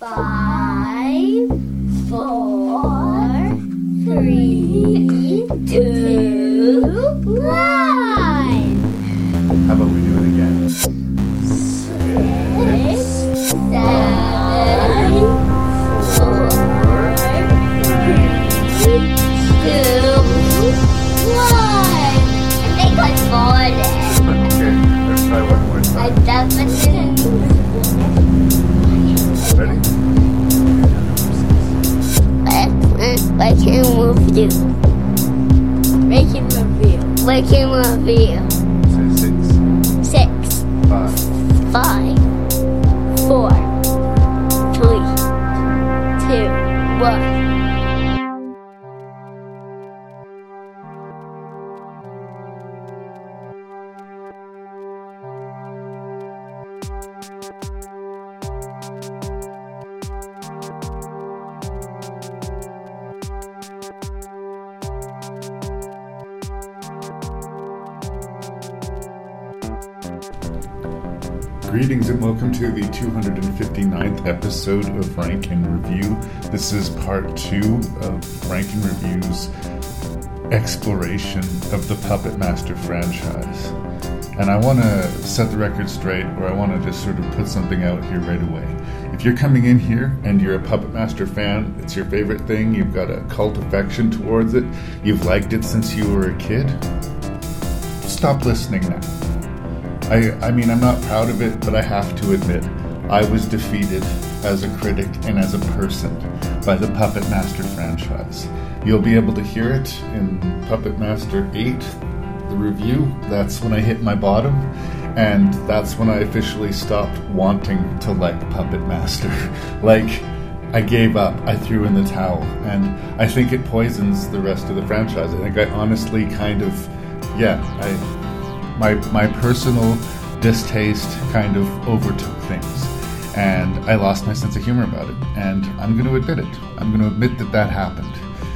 5, 4, 3, 2, 1. How about we do it again? 6, 7, 4, 3, 2, 1. I think I farted. Okay, let's try one more I time. definitely. Ready? I can move you. Making review. Making review. Say 6, 6, 5, 5, 4, 3, 2, 1. Greetings and welcome to the 259th episode of Rank and Review. This is part 2 of Rank and Review's exploration of the Puppet Master franchise. And I want to set the record straight, or I want to just sort of put something out here right away. If you're coming in here and you're a Puppet Master fan, it's your favorite thing, you've got a cult affection towards it, you've liked it since you were a kid, stop listening now. I mean, I'm not proud of it, but I have to admit, I was defeated as a critic and as a person by the Puppet Master franchise. You'll be able to hear it in Puppet Master 8, the review. That's when I hit my bottom, and that's when I officially stopped wanting to like Puppet Master. Like, I gave up, I threw in the towel, and I think it poisons the rest of the franchise. I think I honestly kind of, My personal distaste kind of overtook things, and I lost my sense of humor about it, and I'm going to admit it. I'm going to admit that happened.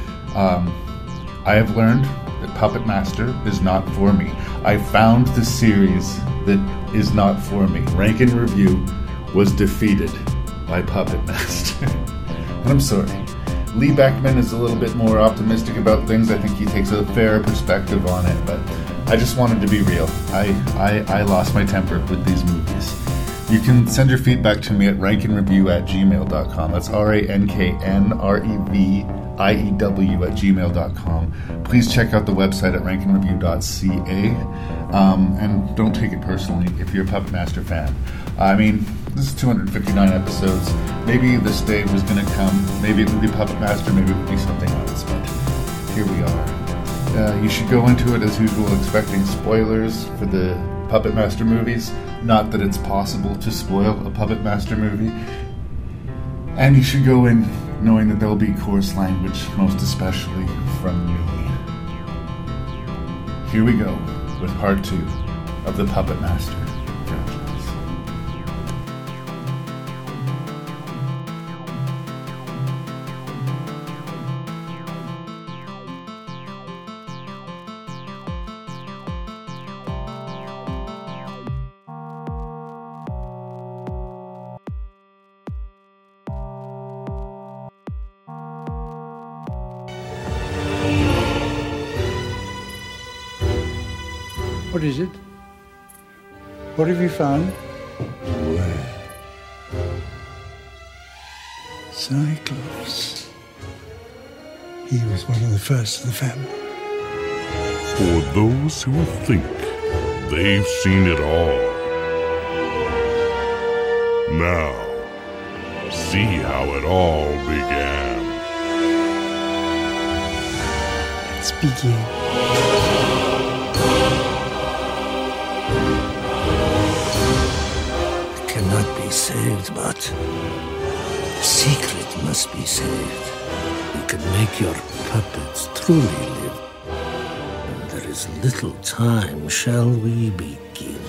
I have learned that Puppet Master is not for me. I found the series that is not for me. Rank and Review was defeated by Puppet Master. And I'm sorry. Lee Beckman is a little bit more optimistic about things. I think he takes a fairer perspective on it, but I just wanted to be real. I lost my temper with these movies. You can send your feedback to me at rankandreview@gmail.com. That's ranknreview@gmail.com. Please check out the website at rankandreview.ca. And don't take it personally if you're a Puppet Master fan. I mean, this is 259 episodes. Maybe this day was going to come. Maybe it would be Puppet Master, maybe it would be something else, but here we are. You should go into it as usual expecting spoilers for the Puppet Master movies. Not that it's possible to spoil a Puppet Master movie. And you should go in knowing that there will be coarse language, most especially from me. Here we go with part 2 of the Puppet Master franchise. What is it? What have you found? Where? Cyclops. He was one of the first of the family. For those who think they've seen it all. Now, see how it all began. Let's begin. Cannot be saved, but the secret must be saved. You can make your puppets truly live. And there is little time. Shall we begin?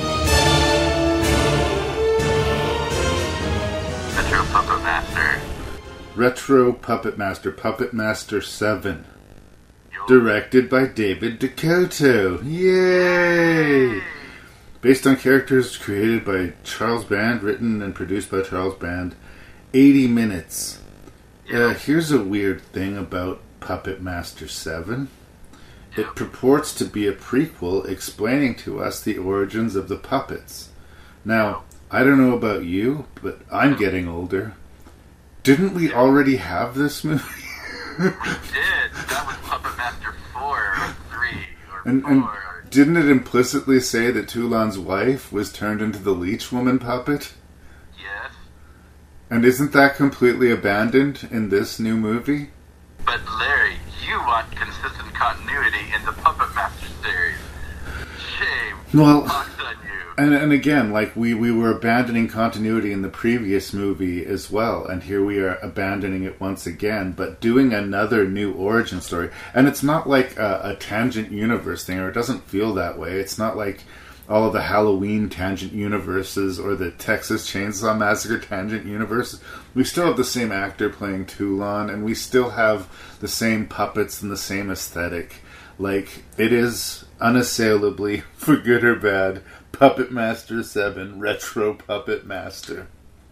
Retro Puppet Master. Retro Puppet Master, Puppet Master 7. Directed by David DeCoteau. Yay! Based on characters created by Charles Band, written and produced by Charles Band, 80 minutes. Yeah. Here's a weird thing about Puppet Master 7. It purports to be a prequel explaining to us the origins of the puppets. Now, I don't know about you, but I'm getting older. Didn't we already have this movie? We did. That was Puppet Master 4 or 3 or And 4. didn't it implicitly say that Toulon's wife was turned into the Leech Woman puppet? Yes. And isn't that completely abandoned in this new movie? But Larry, you want consistent continuity in the Puppet Master series. Shame. Well, Pox on you. and again, like we were abandoning continuity in the previous movie as well, and here we are abandoning it once again, but doing another new origin story. And it's not like a tangent universe thing, or it doesn't feel that way. It's not like all of the Halloween tangent universes or the Texas Chainsaw Massacre tangent universe. We still have the same actor playing Toulon, and we still have the same puppets and the same aesthetic. Like, it is unassailably, for good or bad, Puppet Master 7, Retro Puppet Master.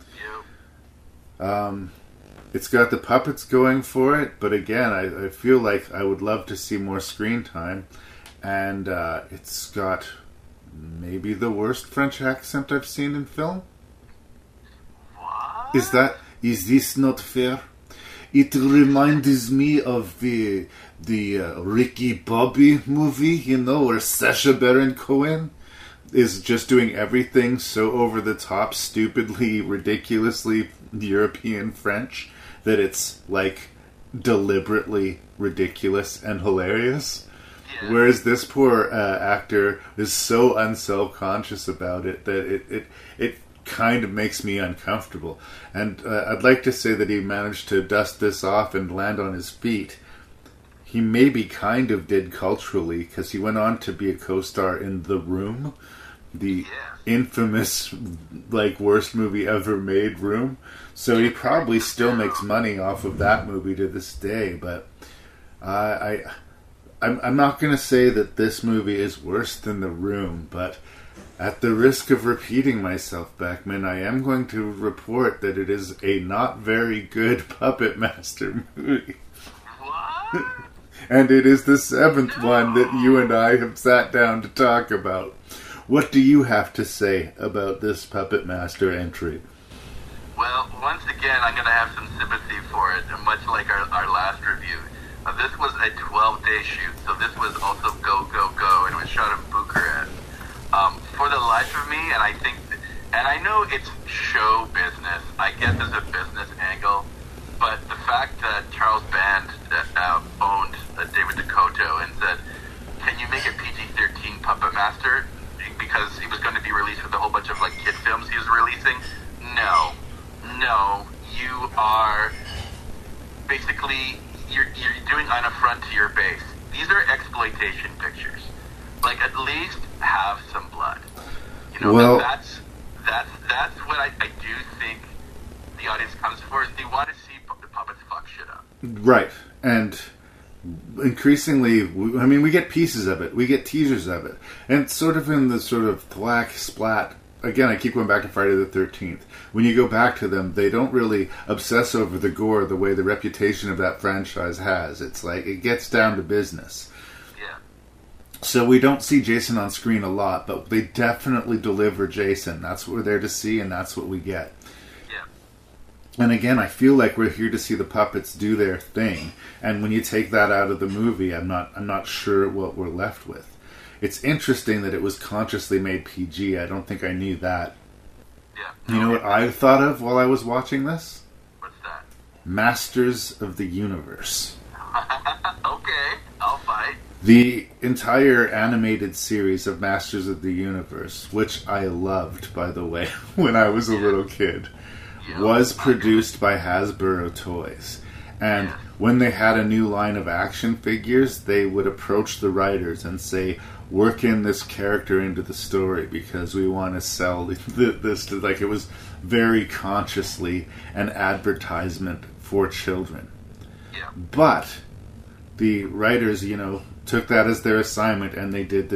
Yep. It's got the puppets going for it, but again, I feel like I would love to see more screen time. And it's got maybe the worst French accent I've seen in film. What? Is this not fair? It reminds me of the Ricky Bobby movie, you know, where Sacha Baron Cohen is just doing everything so over the top, stupidly, ridiculously European French that it's like deliberately ridiculous and hilarious. Yeah. Whereas this poor actor is so unself-conscious about it that it kind of makes me uncomfortable. And I'd like to say that he managed to dust this off and land on his feet. He maybe kind of did culturally, because he went on to be a co-star in The Room, the infamous, like, worst movie ever made Room. So he probably still makes money off of that movie to this day. But I'm not going to say that this movie is worse than The Room, but at the risk of repeating myself, Beckman, I am going to report that it is a not very good Puppet Master movie. What? And it is the seventh one that you and I have sat down to talk about. What do you have to say about this Puppet Master entry? Well, once again, I'm going to have some sympathy for it, much like our last review. This was a 12-day shoot, so this was also go, go, go, and it was shot in Bucharest. For the life of me, and I know it's show business. I get there's a business angle, but the fact that Charles Band owned David Dakota and said, "Can you make a PG-13 Puppet Master?" because he was going to be released with a whole bunch of like kid films he was releasing. No, you are basically you're doing an affront to your base. These are exploitation pictures. Like, at least have some blood. You know, well, that's what I do think the audience comes for, is they want to see the puppets fuck shit up. Right. And increasingly, I mean, we get pieces of it. We get teasers of it. And sort of in the sort of thwack, splat. Again, I keep going back to Friday the 13th. When you go back to them, they don't really obsess over the gore the way the reputation of that franchise has. It's like, it gets down to business. Yeah. So we don't see Jason on screen a lot, but they definitely deliver Jason. That's what we're there to see, and that's what we get. Yeah. And again, I feel like we're here to see the puppets do their thing. And when you take that out of the movie, I'm not sure what we're left with. It's interesting that it was consciously made PG. I don't think I knew that. Yeah. You know what I thought of while I was watching this? What's that? Masters of the Universe. Okay, I'll fight. The entire animated series of Masters of the Universe, which I loved, by the way, when I was a little kid, was produced by Hasbro Toys. And when they had a new line of action figures, they would approach the writers and say, work in this character into the story because we want to sell this. Like, it was very consciously an advertisement for children. Yeah. But the writers, took that as their assignment and they did the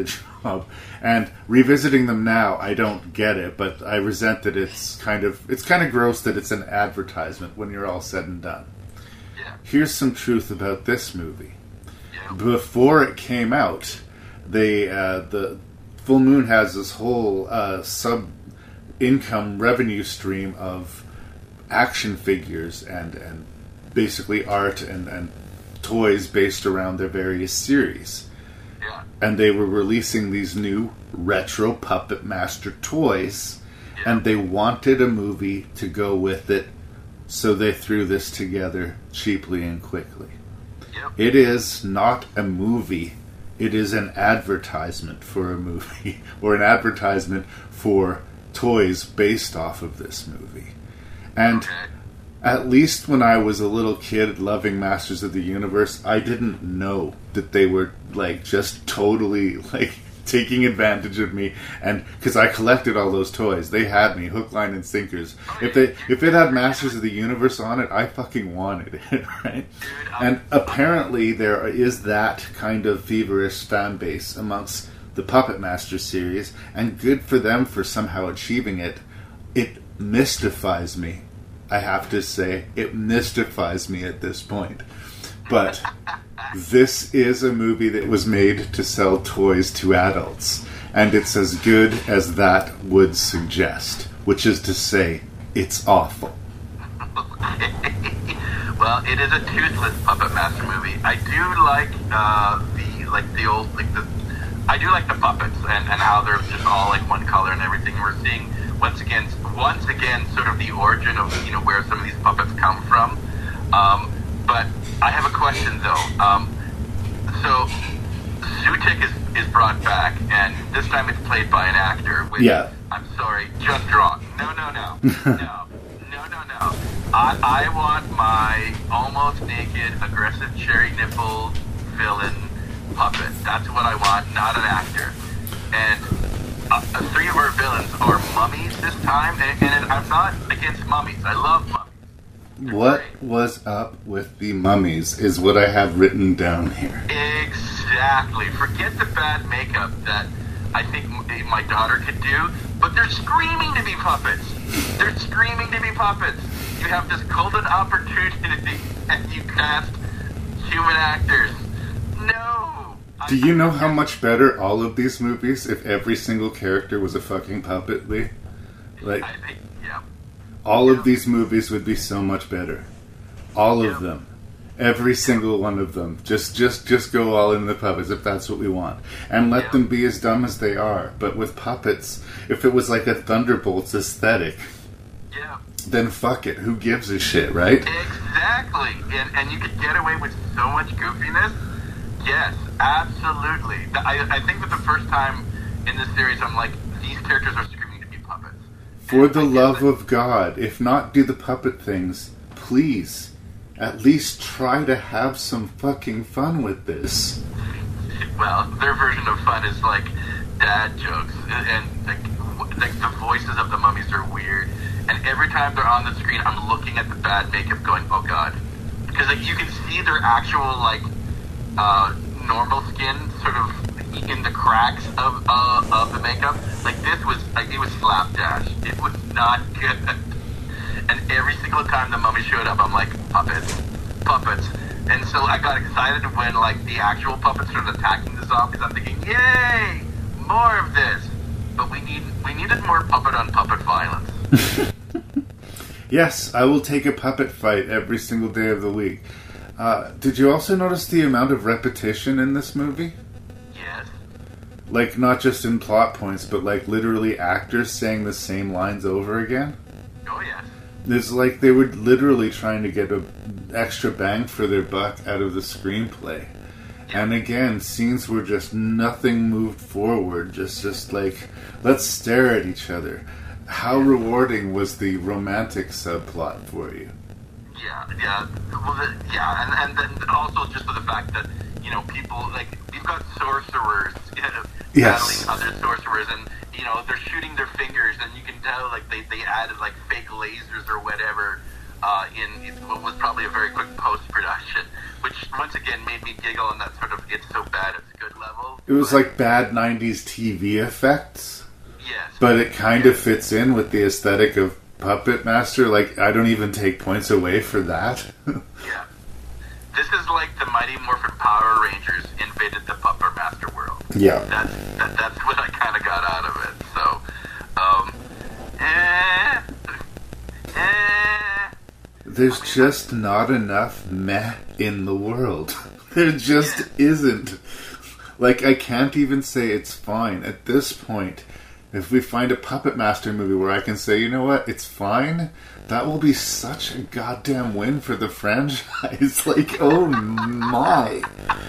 job. And revisiting them now, I don't get it, but I resent that it's kind of gross that it's an advertisement when you're all said and done. Yeah. Here's some truth about this movie. Yeah. Before it came out, the Full Moon has this whole sub-income revenue stream of action figures and basically art and toys based around their various series. Yeah. And they were releasing these new retro Puppet Master toys, and they wanted a movie to go with it, so they threw this together cheaply and quickly. Yep. It is not a movie. It is an advertisement for a movie, or an advertisement for toys based off of this movie. And Okay. at least when I was a little kid loving Masters of the Universe, I didn't know that they were like just totally like taking advantage of me, and because I collected all those toys, they had me hook, line, and sinkers. If it had Masters of the Universe on it, I fucking wanted it, right? And apparently there is that kind of feverish fan base amongst the Puppet Master series, and good for them for somehow achieving it. It mystifies me. I have to say, it mystifies me at this point. But this is a movie that was made to sell toys to adults, and it's as good as that would suggest, which is to say, it's awful. Well, it is a toothless Puppet Master movie. I do like I do like the puppets and how they're just all like one color and everything. We're seeing once again sort of the origin of where some of these puppets come from. But I have a question though. So Sutik is brought back, and this time it's played by an actor. Which, Yeah. I'm sorry, just wrong. No. I want my almost naked, aggressive cherry nipple villain puppet. That's what I want, not an actor. And three of our villains are mummies this time, and I'm not against mummies. I love mummies. What was up with the mummies is what I have written down here. Exactly. Forget the bad makeup that I think my daughter could do, but they're screaming to be puppets. They're screaming to be puppets. You have this golden opportunity, and you cast human actors. No. Do you know how much better all of these movies if every single character was a fucking puppet, Lee? Like, I think, yeah. all of these movies would be so much better. All of them. Every single one of them. Just go all in the puppets if that's what we want. And let them be as dumb as they are. But with puppets, if it was like a Thunderbolts aesthetic, then fuck it. Who gives a shit, right? Exactly. And you could get away with so much goofiness. Yes, absolutely. I think that the first time in this series, I'm like, these characters are screaming to be puppets. For the love of God, if not do the puppet things, please, at least try to have some fucking fun with this. Well, their version of fun is like dad jokes, and like the voices of the mummies are weird. And every time they're on the screen, I'm looking at the bad makeup going, oh god. Because like, you can see their actual like normal skin sort of in the cracks of the makeup. Like this was like, it was slapdash. It was not good. And every single time the mummy showed up, I'm like, puppets. And so I got excited when like the actual puppets started attacking the zombies. I'm thinking, yay, more of this. But we needed more puppet on puppet violence. Yes, I will take a puppet fight every single day of the week. Did you also notice the amount of repetition in this movie? Yes. Like, not just in plot points, but like literally actors saying the same lines over again? Oh, yes. It's like they were literally trying to get an extra bang for their buck out of the screenplay. And again, scenes were just nothing moved forward, just like, let's stare at each other. How rewarding was the romantic subplot for you? Yeah. Well, and then also just for the fact that, people, like, you've got sorcerers Yes. battling other sorcerers, and, they're shooting their fingers, and you can tell, like, they added, like, fake lasers or whatever in what was probably a very quick post-production, which once again made me giggle on that sort of it's so bad it's good level. It was like bad 90s TV effects, Yes. but it kind of fits in with the aesthetic of Puppet Master. Like, I don't even take points away for that. Yeah. This is like the Mighty Morphin Power Rangers invaded the Puppet Master world. Yeah. That's what I kind of got out of it. So, There's just not enough meh in the world. There just isn't. Like, I can't even say it's fine. At this point, if we find a Puppet Master movie where I can say, you know what, it's fine, that will be such a goddamn win for the franchise. Like, oh my.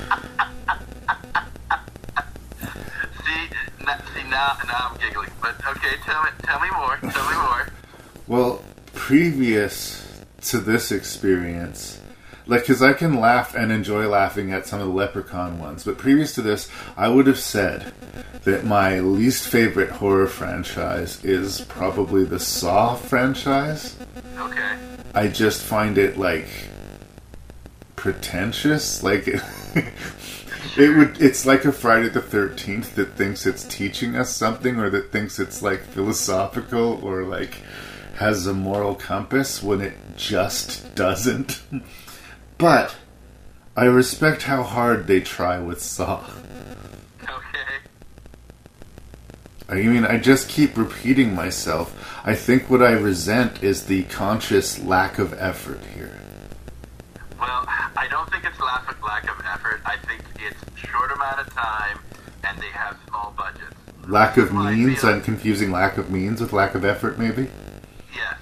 See, now I'm giggling. But okay, tell me more. Well, previous to this experience, like, because I can laugh and enjoy laughing at some of the Leprechaun ones, but previous to this, I would have said that my least favorite horror franchise is probably the Saw franchise. Okay. I just find it, like, pretentious. Like, it's like a Friday the 13th that thinks it's teaching us something, or that thinks it's, like, philosophical, or, like, has a moral compass, when it just doesn't. But I respect how hard they try with Saw. Okay. I mean, I just keep repeating myself. I think what I resent is the conscious lack of effort here. Well, I don't think it's lack of effort. I think it's short amount of time, and they have small budgets. Lack of Well, I means? feel- I'm confusing lack of means with lack of effort, maybe? Yes.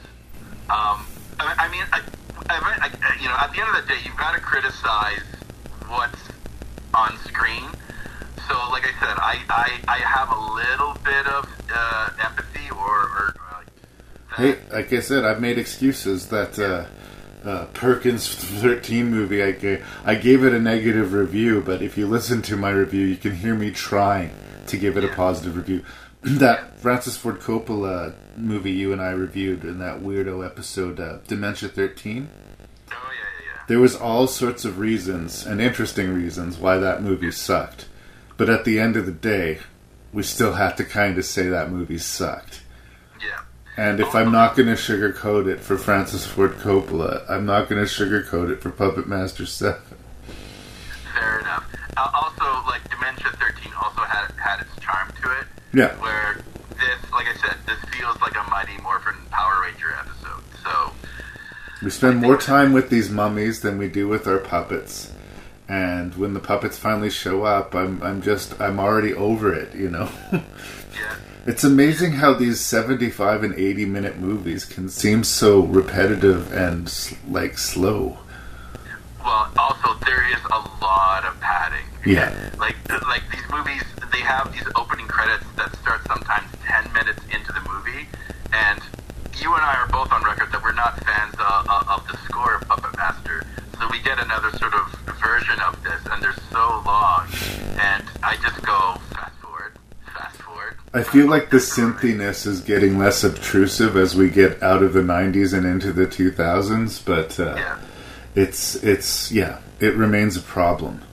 I mean, you know, at the end of the day, you've got to criticize what's on screen. So, like I said, I have a little bit of empathy or Hey, like I said, I've made excuses. That Perkins 13 movie, I gave it a negative review, but if you listen to my review, you can hear me trying to give it a positive review. That Francis Ford Coppola movie you and I reviewed in that weirdo episode, Dementia 13, Oh, yeah. there was all sorts of reasons, and interesting reasons, why that movie sucked. But at the end of the day, we still have to kind of say that movie sucked. Yeah. And if I'm not going to sugarcoat it for Francis Ford Coppola, I'm not going to sugarcoat it for Puppet Master 7. Fair enough. Also, like, Dementia 13 also had its charm to it. Yeah. Where this, like I said, this feels like a Mighty Morphin Power Ranger episode. So, We spend more time with these mummies than we do with our puppets. And when the puppets finally show up, I'm already over it, you know? yeah. It's amazing how these 75 and 80 minute movies can seem so repetitive and, like, slow. Well, also, there is a lot of padding. Yeah. Like these movies, they have these opening credits that start sometimes 10 minutes into the movie, and you and I are both on record that we're not fans of the score of Puppet Master, so we get another sort of version of this, and they're so long, and I just go, fast forward. I feel like the synthiness is getting less obtrusive as we get out of the 90s and into the 2000s, but Yeah. it remains a problem.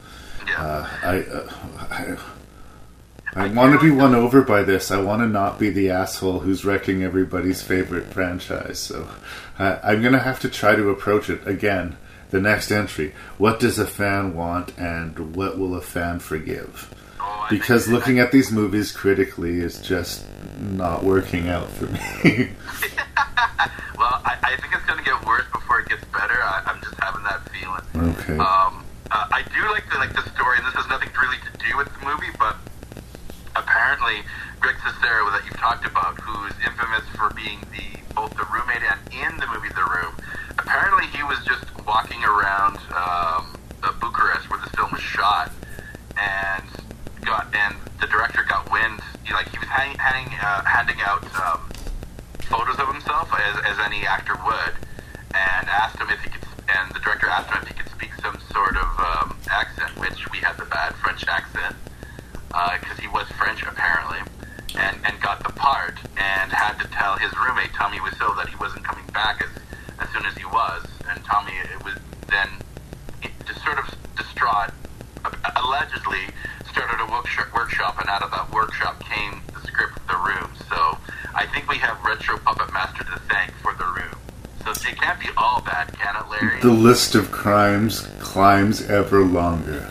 Yeah. I want to be won over by this. I want to not be the asshole who's wrecking everybody's favorite franchise. So I'm going to have to try to approach it again. The next entry. What does a fan want, and what will a fan forgive? Because looking at these movies critically is just not working out for me. Well, I think it's going to get worse before it gets better. I'm just having that feeling. Okay. I do like the story, and this has nothing really to do with the movie, but apparently Greg Sestero that you've talked about, who is infamous for being both the roommate and in the movie The Room, apparently he was just walking around Bucharest where this film was shot, and the director got wind. He was handing out photos of himself as any actor would, and asked him if he could. And the director asked him if he could speak some sort of accent, which we had the bad French accent, because he was French apparently, and got the part, and had to tell his roommate Tommy Wiseau that he wasn't coming back as soon as he was. us and Tommy, it was then just sort of distraught, allegedly started a workshop, and out of that workshop came the script of The Room. So I think we have Retro Puppet Master to thank for The Room. So it can't be all bad, can it, Larry? The list of crimes climbs ever longer.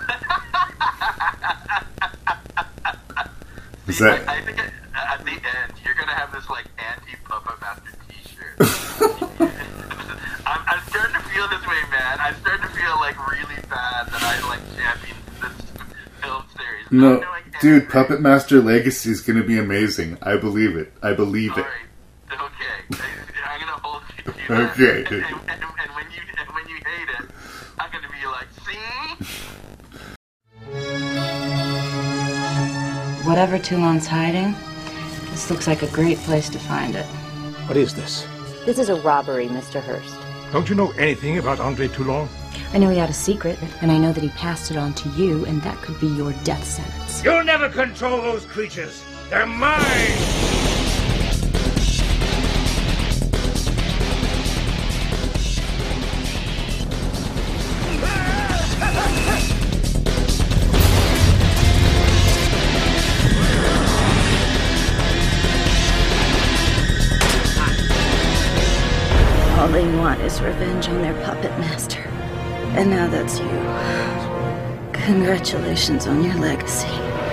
Is that... I think at the end, you're going to have this, like, anti-Puppet Master t-shirt. I'm starting to feel this way, man. I'm starting to feel, like, really bad that I, like, championed this film series. No, dude, Puppet Master Legacy is going to be amazing. I believe it. I believe it. All right. Okay. I'm going to hold you to that. Okay. And when you hate it, I'm going to be like, see? Whatever Toulon's hiding, this looks like a great place to find it. What is this? This is a robbery, Mr. Hurst. Don't you know anything about Andre Toulon? I know he had a secret, and I know that he passed it on to you, and that could be your death sentence. You'll never control those creatures. They're mine! All they want is revenge on their puppet master. And now that's you. Congratulations on your legacy.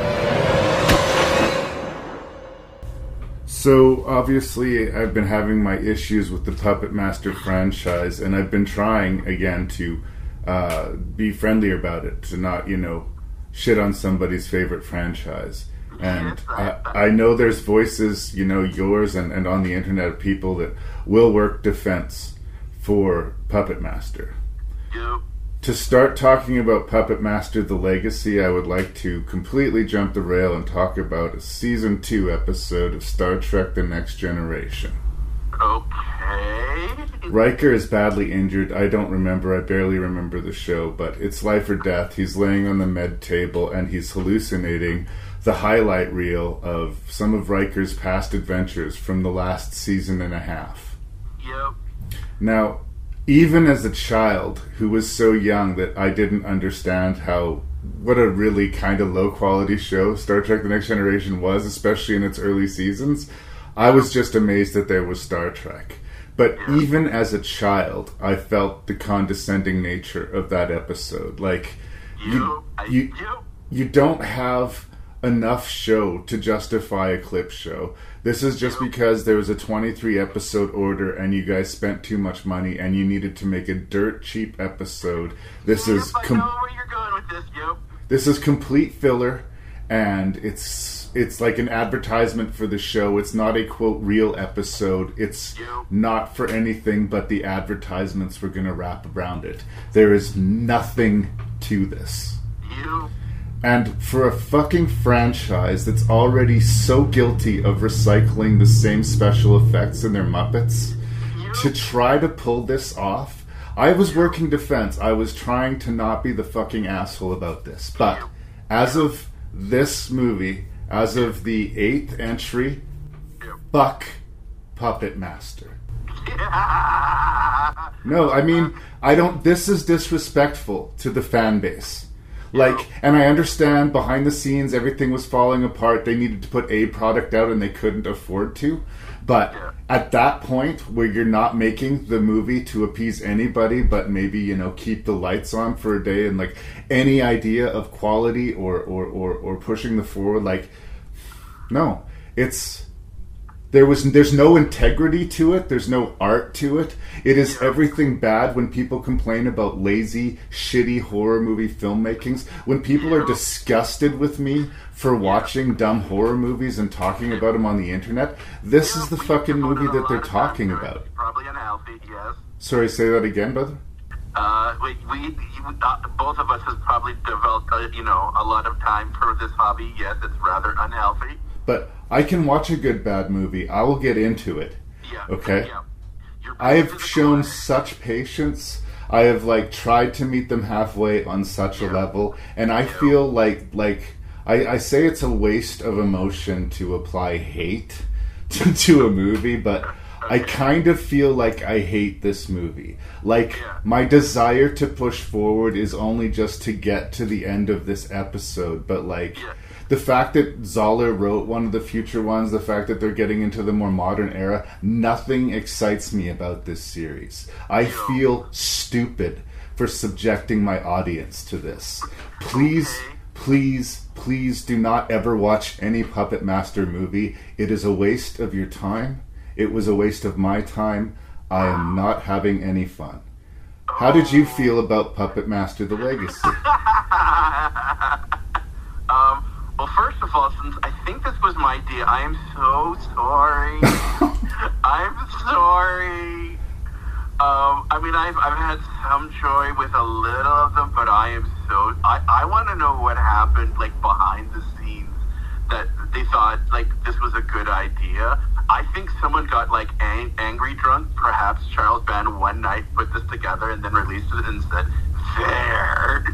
So, obviously, I've been having my issues with the Puppet Master franchise, and I've been trying, again, to be friendlier about it, to not, shit on somebody's favorite franchise. And I know there's voices, yours and on the internet of people that will work defense for Puppet Master. Yep. To start talking about Puppet Master The Legacy, I would like to completely jump the rail and talk about a Season 2 episode of Star Trek The Next Generation. Okay. Riker is badly injured. I barely remember the show, but it's life or death. He's laying on the med table and he's hallucinating the highlight reel of some of Riker's past adventures from the last season and a half. Yep. Now, even as a child who was so young that I didn't understand what a really kind of low quality show Star Trek The Next Generation was, especially in its early seasons, I was just amazed that there was Star Trek. But even as a child, I felt the condescending nature of that episode. Like, you don't have enough show to justify a clip show. This is just because there was a 23 episode order and you guys spent too much money and you needed to make a dirt cheap episode. This is I know where you're going with this, yep. This is complete filler, and it's like an advertisement for the show. It's not a quote real episode. It's not for anything but the advertisements we're going to wrap around it. There is nothing to this. And for a fucking franchise that's already so guilty of recycling the same special effects in their Muppets, to try to pull this off, I was working defense. I was trying to not be the fucking asshole about this. But as of this movie, as of the 8th entry, fuck Puppet Master. No, I mean, this is disrespectful to the fan base. Like, and I understand behind the scenes everything was falling apart. They needed to put a product out and they couldn't afford to. But at that point where you're not making the movie to appease anybody but maybe, keep the lights on for a day and like any idea of quality or pushing the forward, like, no. There's no integrity to it. There's no art to it. It is everything bad when people complain about lazy, shitty horror movie filmmakings. When people are disgusted with me for watching dumb horror movies and talking about them on the internet, this is the fucking movie that they're talking about. Probably unhealthy, yes. Sorry, say that again, brother? Both of us have probably developed, a lot of time for this hobby. Yes, it's rather unhealthy. But I can watch a good bad movie. I will get into it. Yeah. Okay? Yeah. I have shown such patience. I have tried to meet them halfway on such a level, and I feel like I say it's a waste of emotion to apply hate to a movie, but I kind of feel like I hate this movie. Like, my desire to push forward is only just to get to the end of this episode, but like... The fact that Zoller wrote one of the future ones, the fact that they're getting into the more modern era, nothing excites me about this series. I feel stupid for subjecting my audience to this. Please, please, please do not ever watch any Puppet Master movie. It is a waste of your time. It was a waste of my time. I am not having any fun. How did you feel about Puppet Master: The Legacy? Well, first of all, since I think this was my idea, I am so sorry. I'm sorry. I mean, I've had some joy with a little of them, but I am so... I want to know what happened, like, behind the scenes, that they thought, like, this was a good idea. I think someone got, like, angry drunk. Perhaps Charles Band one night put this together and then released it and said, there.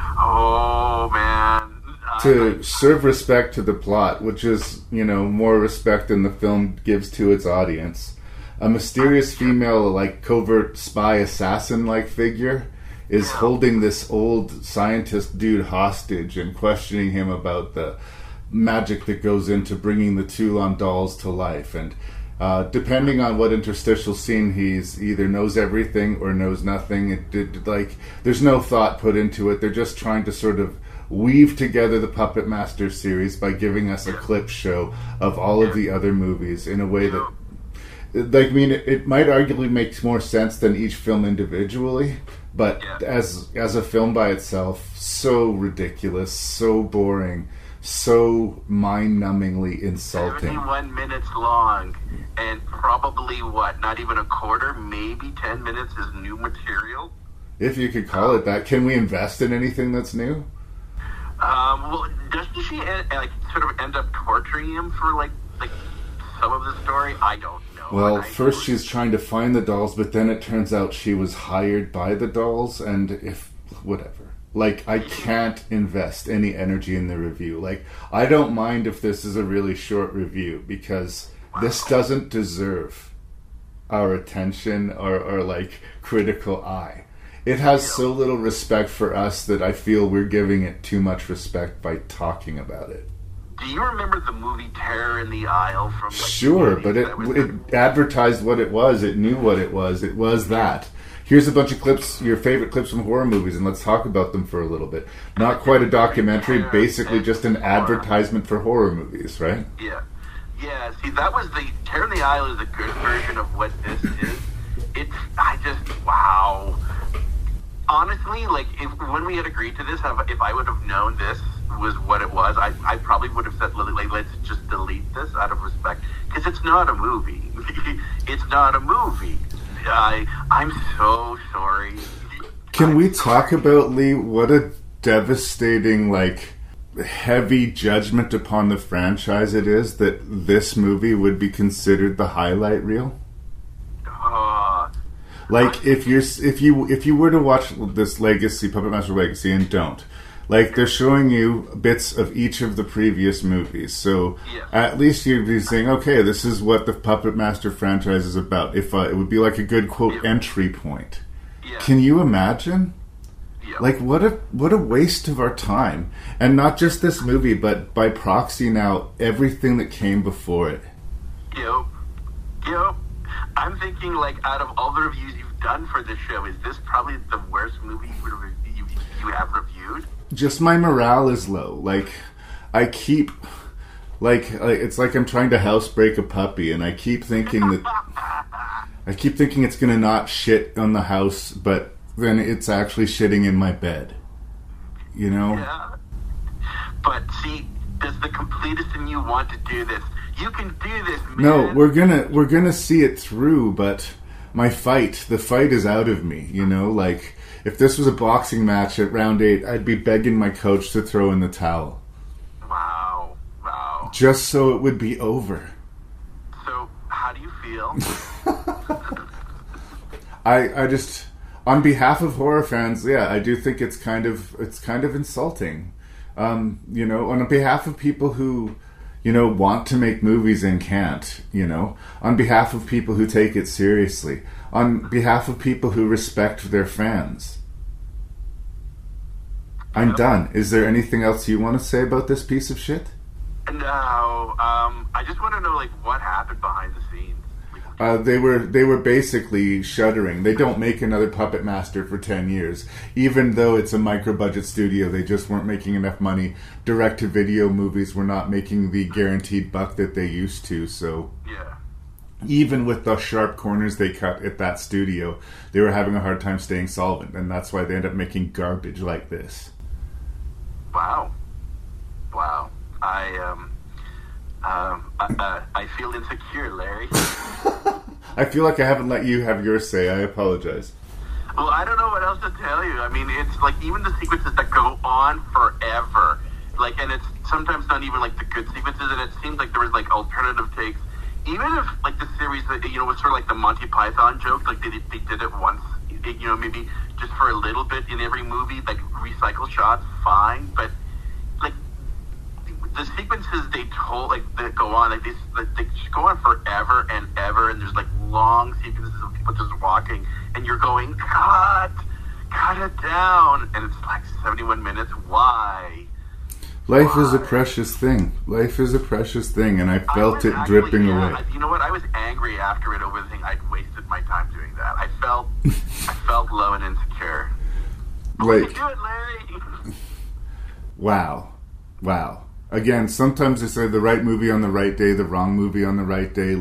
Oh, man. To serve respect to the plot, which is, you know, more respect than the film gives to its audience, a mysterious female, like, covert spy assassin-like figure is holding this old scientist dude hostage and questioning him about the magic that goes into bringing the Toulon dolls to life. And depending on what interstitial scene he's either knows everything or knows nothing. There's no thought put into it. They're just trying to sort of weave together the Puppet Master series by giving us a clip show of all of the other movies in a way that, like, I mean, it might arguably make more sense than each film individually, but as a film by itself, so ridiculous, so boring, so mind-numbingly insulting. 71 minutes long, and probably, not even a quarter, maybe 10 minutes is new material? If you could call it that. Can we invest in anything that's new? Well, doesn't she sort of end up torturing him for like some of the story? I don't know. Well, first she's trying to find the dolls, but then it turns out she was hired by the dolls, and whatever. Like, I can't invest any energy in the review. Like, I don't mind if this is a really short review, because this doesn't deserve our attention or like, critical eye. It has so little respect for us that I feel we're giving it too much respect by talking about it. Do you remember the movie Terror in the Aisle from... Sure, but it advertised what it was. It knew what it was. It was that. Here's a bunch of clips, your favorite clips from horror movies, and let's talk about them for a little bit. Not quite a documentary, basically just an advertisement for horror movies, right? Yeah. Yeah, see, that was Terror in the Aisle is a good version of what this is. Wow. Honestly, like, when we had agreed to this, if I would have known this was what it was, I probably would have said, like, let's just delete this out of respect. Because it's not a movie. It's not a movie. I'm so sorry. Can we talk about, Lee, what a devastating, like, heavy judgment upon the franchise it is that this movie would be considered the highlight reel? Like, if you were to watch this Legacy, Puppet Master Legacy, and don't, like, they're showing you bits of each of the previous movies, so at least you'd be saying, okay, this is what the Puppet Master franchise is about. It would be like a good, quote, entry point. Can you imagine? Like, what a waste of our time. And not just this movie, but by proxy now, everything that came before it. Yep. I'm thinking, like, out of all the reviews you've done for this show, is this probably the worst movie you have reviewed? Just my morale is low. Like, I keep... Like, it's like I'm trying to housebreak a puppy, and I keep thinking it's gonna not shit on the house, but then it's actually shitting in my bed. You know? Yeah. But, see, does the completist in you want to do this? You can do this, man. No, we're gonna see it through, but the fight is out of me, you know? Like, if this was a boxing match at round 8, I'd be begging my coach to throw in the towel. Wow. Just so it would be over. So, how do you feel? I just, on behalf of horror fans, I do think it's kind of insulting. You know, on behalf of people who, want to make movies and can't, on behalf of people who take it seriously, on behalf of people who respect their fans. I'm done. Is there anything else you want to say about this piece of shit? No, I just want to know, what happened behind the scenes. They were basically shuttering. They don't make another Puppet Master for 10 years. Even though it's a micro-budget studio, they just weren't making enough money. Direct-to-video movies were not making the guaranteed buck that they used to, so... Yeah. Even with the sharp corners they cut at that studio, they were having a hard time staying solvent, and that's why they end up making garbage like this. Wow. I feel insecure, Larry. I feel like I haven't let you have your say. I apologize. Well, I don't know what else to tell you. I mean, it's even the sequences that go on forever. And it's sometimes not even the good sequences, and it seems like there was alternative takes. Even if the series, was sort of the Monty Python joke, they did it once, maybe just for a little bit in every movie, recycle shots, fine, but the sequences they told, that go on, they just go on forever and ever, and there's long sequences of people just walking, and you're going, cut it down, and it's 71 minutes. Why? Life is a precious thing. Life is a precious thing, and I felt it dripping away. You know what? I was angry after it over the thing. I'd wasted my time doing that. I felt low and insecure. You do it, Larry. Wow. Again, sometimes they say the right movie on the right day, the wrong movie on the right day.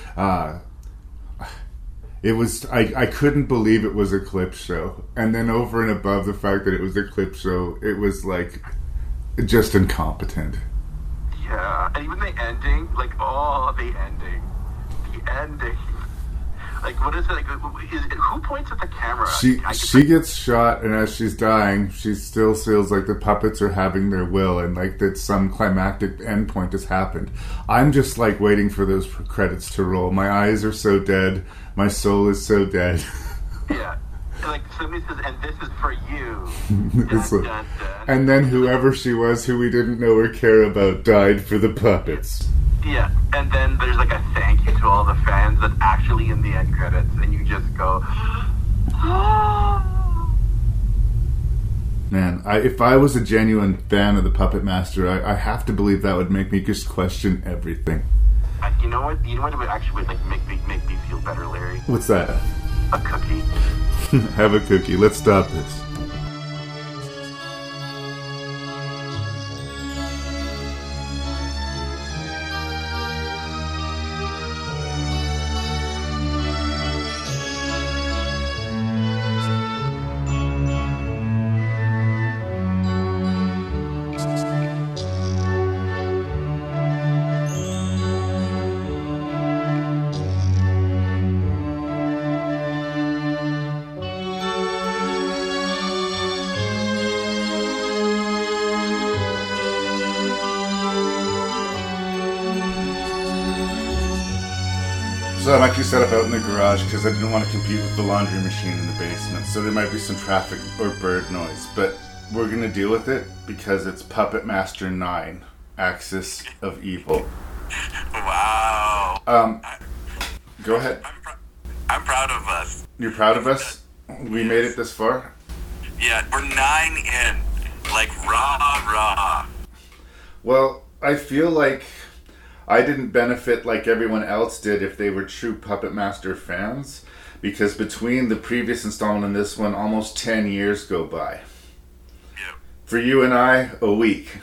It was, I couldn't believe it was a clip show. And then over and above the fact that it was a clip show, it was just incompetent. Yeah, and even the ending, the ending. What is it? Who points at the camera? She gets shot, and as she's dying, she still feels like the puppets are having their will, and that some climactic endpoint has happened. I'm just waiting for those credits to roll. My eyes are so dead. My soul is so dead. Yeah. Somebody says, and this is for you. Dun, dun, dun. And then whoever she was, who we didn't know or care about, died for the puppets. Yeah, and then there's a thank you to all the fans that's actually in the end credits, and you just go, Man, if I was a genuine fan of the Puppet Master, I have to believe that would make me just question everything. You know what? You know what would actually make me feel better, Larry? What's that? A cookie. Have a cookie. Let's stop this. So I'm actually set up out in the garage because I didn't want to compete with the laundry machine in the basement. So there might be some traffic or bird noise, but we're going to deal with it because it's Puppet Master 9, Axis of Evil. Wow. Go ahead. I'm proud of us. You're proud of us? We made it this far? Yeah, we're 9 in. Rah. Well, I feel like I didn't benefit like everyone else did if they were true Puppet Master fans, because between the previous installment and this one, almost 10 years go by. Yep. For you and I, a week.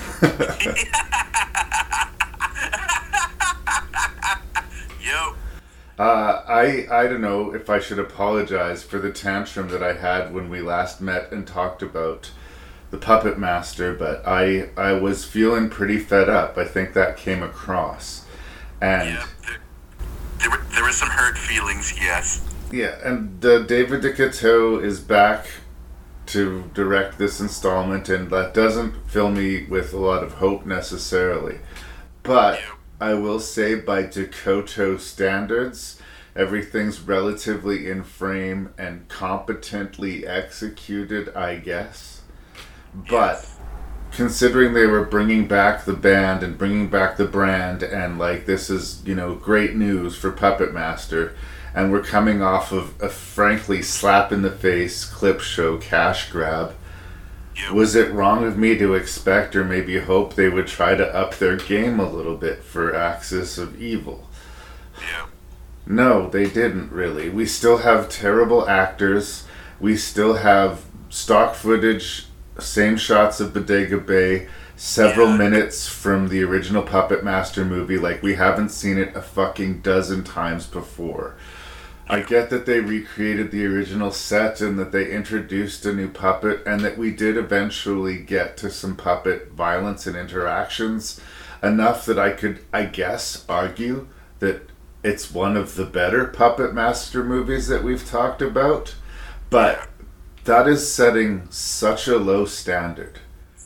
Yo. I don't know if I should apologize for the tantrum that I had when we last met and talked about the Puppet Master, but I was feeling pretty fed up. I think that came across. And yeah, there were some hurt feelings, yes. Yeah, and David DeCoteau is back to direct this installment, and that doesn't fill me with a lot of hope necessarily. But I will say, by DeCoteau standards, everything's relatively in frame and competently executed, I guess. But considering they were bringing back the band and bringing back the brand, and like this is, you know, great news for Puppet Master, and we're coming off of a frankly slap in the face clip show cash grab. Yep. Was it wrong of me to expect or maybe hope they would try to up their game a little bit for Axis of Evil? Yeah. No, they didn't really. We still have terrible actors. We still have stock footage, same shots of Bodega Bay, several minutes from the original Puppet Master movie. Like, we haven't seen it a fucking dozen times before. I get that they recreated the original set and that they introduced a new puppet and that we did eventually get to some puppet violence and interactions, enough that I could, I guess, argue that it's one of the better Puppet Master movies that we've talked about. But that is setting such a low standard.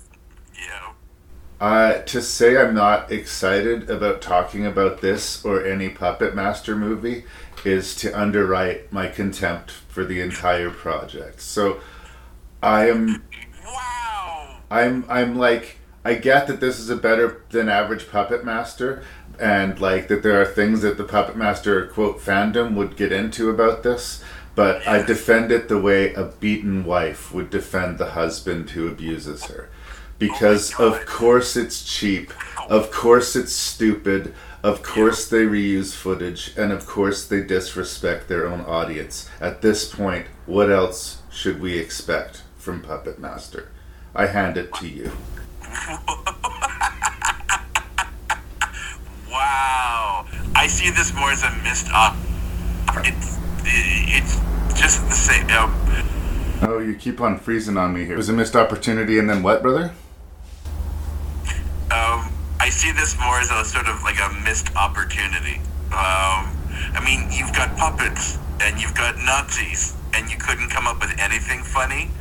Yeah. To say I'm not excited about talking about this or any Puppet Master movie is to underwrite my contempt for the entire project. So I'm like, I get that this is a better than average Puppet Master, and like that there are things that the Puppet Master quote fandom would get into about this, but I defend it the way a beaten wife would defend the husband who abuses her. Because of course it's cheap, of course it's stupid, of course they reuse footage, and of course they disrespect their own audience. At this point, what else should we expect from Puppet Master? I hand it to you. Wow. I see this more as a missed it's just the same. Oh, you keep on freezing on me here. It was a missed opportunity and then what, brother? I see this more as a sort of like a missed opportunity. I mean, you've got puppets and you've got Nazis and you couldn't come up with anything funny.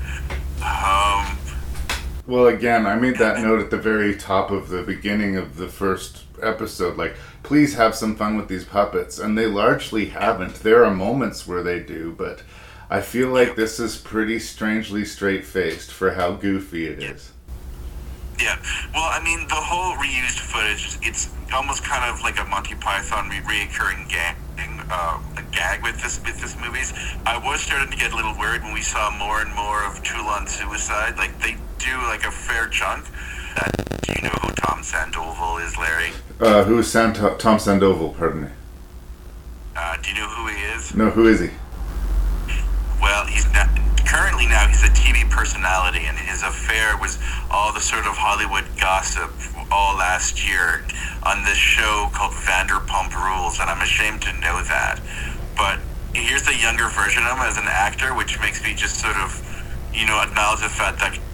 Well, again, I made that note at the very top of the beginning of the first episode. Like, please have some fun with these puppets. And they largely haven't. There are moments where they do, but I feel like this is pretty strangely straight-faced for how goofy it is. Yeah, well, I mean, the whole reused footage, it's almost kind of like a Monty Python reoccurring gag with this movies. I was starting to get a little worried when we saw more and more of Toulon Suicide. Like, they do, like, a fair chunk. Do you know who Tom Sandoval is, Larry? Who is Tom Sandoval, pardon me? Do you know who he is? No, who is he? Well, currently now he's a TV personality, and his affair was all the sort of Hollywood gossip all last year on this show called Vanderpump Rules, and I'm ashamed to know that. But here's a younger version of him as an actor, which makes me just sort of, you know, acknowledge the fact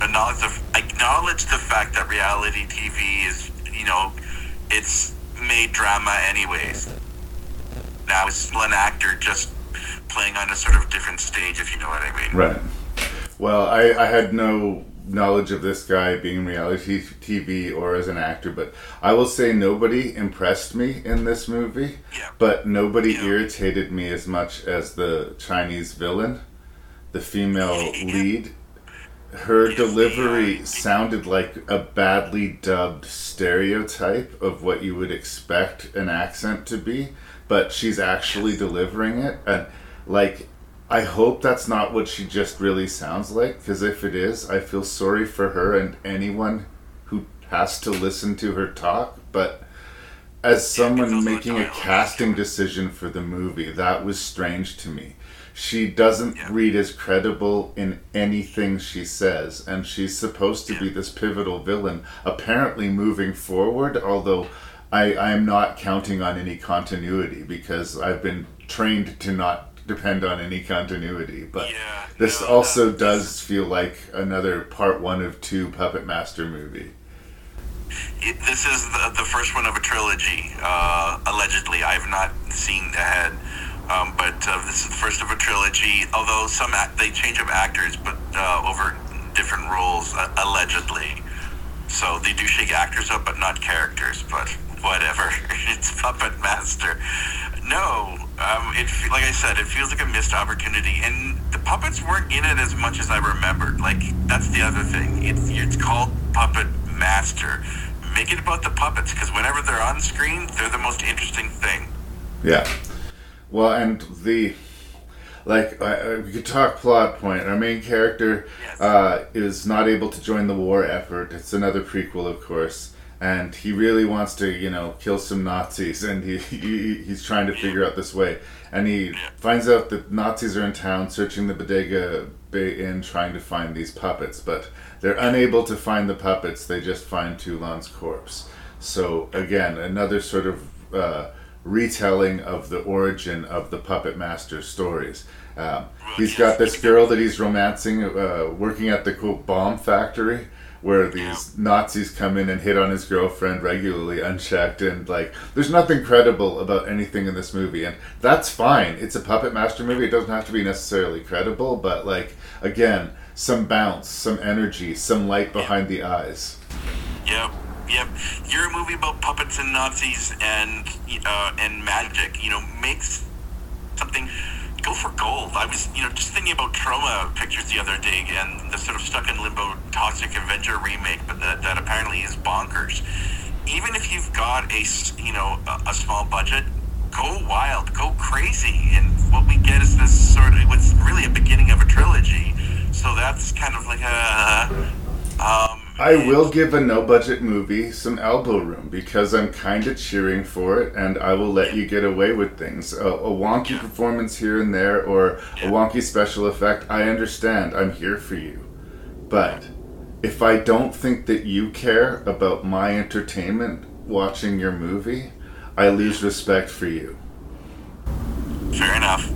that reality TV is, you know, it's made drama anyways. Now it's still an actor just playing on a sort of different stage, if you know what I mean. Right. Well, I had no knowledge of this guy being reality TV or as an actor, but I will say nobody impressed me in this movie, but nobody irritated me as much as the Chinese villain, the female lead. Her delivery sounded like a badly dubbed stereotype of what you would expect an accent to be, but she's actually delivering it, and like, I hope that's not what she just really sounds like, because if it is, I feel sorry for her and anyone who has to listen to her talk. But as someone making a casting decision for the movie, that was strange to me. She doesn't read as credible in anything she says, and she's supposed to be this pivotal villain, apparently moving forward, although I am not counting on any continuity, because I've been trained to not depend on any continuity, but this also does feel like another part 1 of 2 Puppet Master movie. This is the first one of a trilogy, allegedly. I've not seen ahead, but this is the first of a trilogy, although they change up actors, but over different roles, allegedly. So they do shake actors up, but not characters, but whatever. It's Puppet Master. No, like I said, it feels like a missed opportunity, and the puppets weren't in it as much as I remembered. Like, that's the other thing. It's called Puppet master. Make it about the puppets, because whenever they're on screen, they're the most interesting thing. Yeah. Well, and we could talk plot point. Our main character is not able to join the war effort. It's another prequel, of course. And he really wants to, kill some Nazis, and he's trying to figure out this way. And he finds out that Nazis are in town searching the Bodega Bay Inn trying to find these puppets, but they're unable to find the puppets. They just find Toulon's corpse. So, again, another sort of retelling of the origin of the Puppet Master stories. He's got this girl that he's romancing, working at the quote bomb factory, where these Nazis come in and hit on his girlfriend regularly, unchecked, and there's nothing credible about anything in this movie, and that's fine. It's a Puppet Master movie. It doesn't have to be necessarily credible, but again, some bounce, some energy, some light behind the eyes. Yep. You're a movie about puppets and Nazis and magic. Makes something. Go for gold. I was, just thinking about Troma pictures the other day and the sort of stuck in limbo Toxic Avenger remake, but that apparently is bonkers. Even if you've got a small budget, go wild, go crazy, and what we get is this sort of what's really a beginning of a trilogy. So that's kind of like I will give a no-budget movie some elbow room because I'm kind of cheering for it, and I will let you get away with things. A wonky performance here and there, or a wonky special effect, I understand. I'm here for you. But if I don't think that you care about my entertainment watching your movie, I lose respect for you. Fair enough.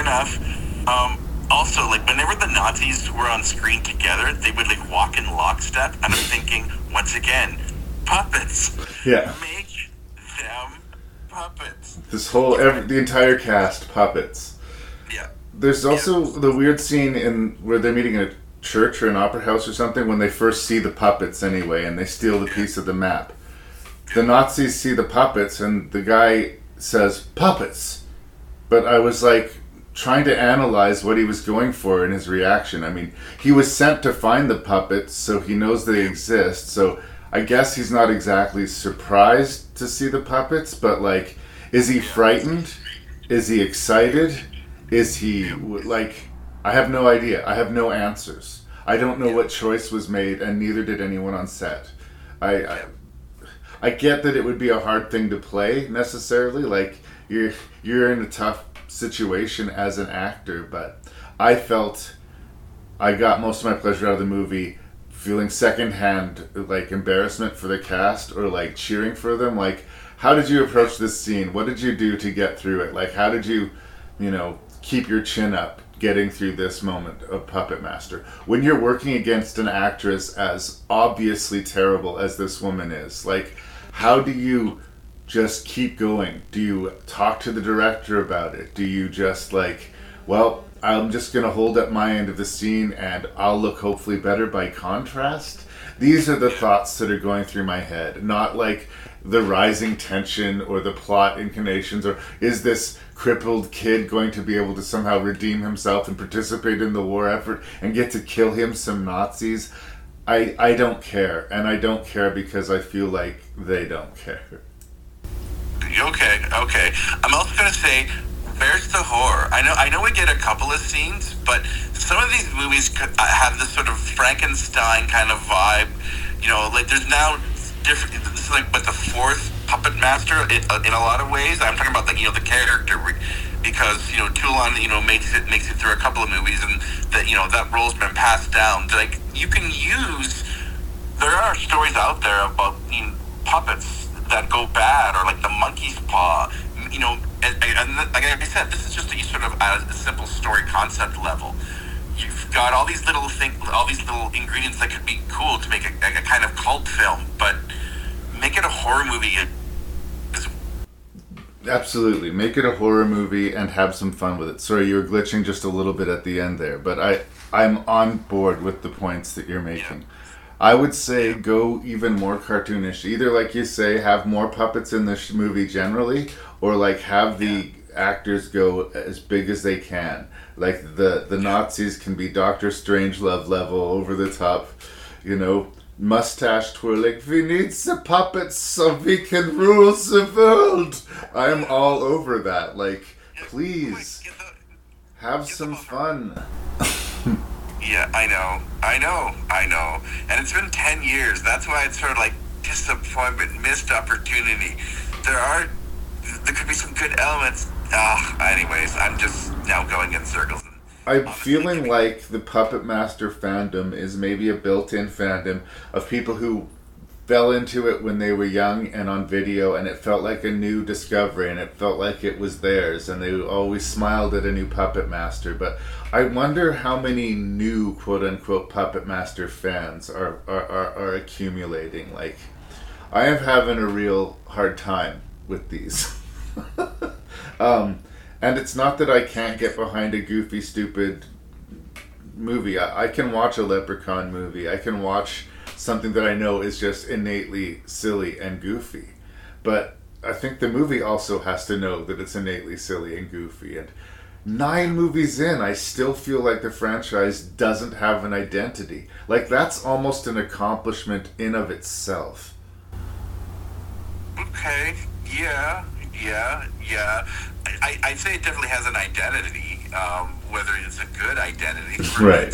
Also, whenever the Nazis were on screen together, they would walk in lockstep, and I'm thinking, once again, puppets. Yeah. Make them puppets. This the entire cast, puppets. Yeah. There's also the weird scene where they're meeting in a church or an opera house or something when they first see the puppets anyway, and they steal the piece of the map. The Nazis see the puppets, and the guy says, puppets. But I was trying to analyze what he was going for in his reaction. I mean, he was sent to find the puppets, so he knows they exist. So I guess he's not exactly surprised to see the puppets, but is he frightened? Is he excited? Is he I have no idea. I have no answers. I don't know what choice was made, and neither did anyone on set. I get that it would be a hard thing to play necessarily. You're in a tough situation as an actor, but I felt I got most of my pleasure out of the movie feeling secondhand embarrassment for the cast or cheering for them. How did you approach this scene? What did you do to get through it? How did you keep your chin up getting through this moment of Puppet Master when you're working against an actress as obviously terrible as this woman is? How do you just keep going? Do you talk to the director about it? Do you just I'm just going to hold up my end of the scene and I'll look hopefully better by contrast? These are the thoughts that are going through my head, not the rising tension or the plot inclinations, or is this crippled kid going to be able to somehow redeem himself and participate in the war effort and get to kill him some Nazis? I don't care, and I don't care because I feel like they don't care. Okay. I'm also going to say, where's the horror? I know we get a couple of scenes, but some of these movies have this sort of Frankenstein kind of vibe. There's now different. This is but the fourth Puppet Master in a lot of ways. I'm talking about the character, because Toulon makes it through a couple of movies, and that role's been passed down. You can use. There are stories out there about puppets that go bad, or the monkey's paw, and like I said, this is just a sort of a simple story concept level. You've got all these little ingredients that could be cool to make a kind of cult film, but make it a horror movie. Absolutely, make it a horror movie and have some fun with it. Sorry, you were glitching just a little bit at the end there, but I'm on board with the points that you're making. Yeah. I would say go even more cartoonish. Either, like you say, have more puppets in this movie generally, or have the actors go as big as they can. The Nazis can be Dr. Strangelove level, over the top, mustache twirling. We need the puppets so we can rule the world. I'm all over that. Like, please, have some fun. Yeah, I know. And it's been 10 years. That's why it's sort of like disappointment, missed opportunity. There could be some good elements. Anyways, I'm just now going in circles. I'm feeling like the Puppet Master fandom is maybe a built-in fandom of people who fell into it when they were young and on video, and it felt like a new discovery, and it felt like it was theirs, and they always smiled at a new Puppet Master. But I wonder how many new quote-unquote Puppet Master fans are accumulating. Like, I am having a real hard time with these. And it's not that I can't get behind a goofy, stupid movie. I can watch a Leprechaun movie. I can watch something that I know is just innately silly and goofy. But I think the movie also has to know that it's innately silly and goofy. And 9 movies in, I still feel like the franchise doesn't have an identity. Like, that's almost an accomplishment in of itself. Okay, yeah. I'd say it definitely has an identity, whether it's a good identity. Right.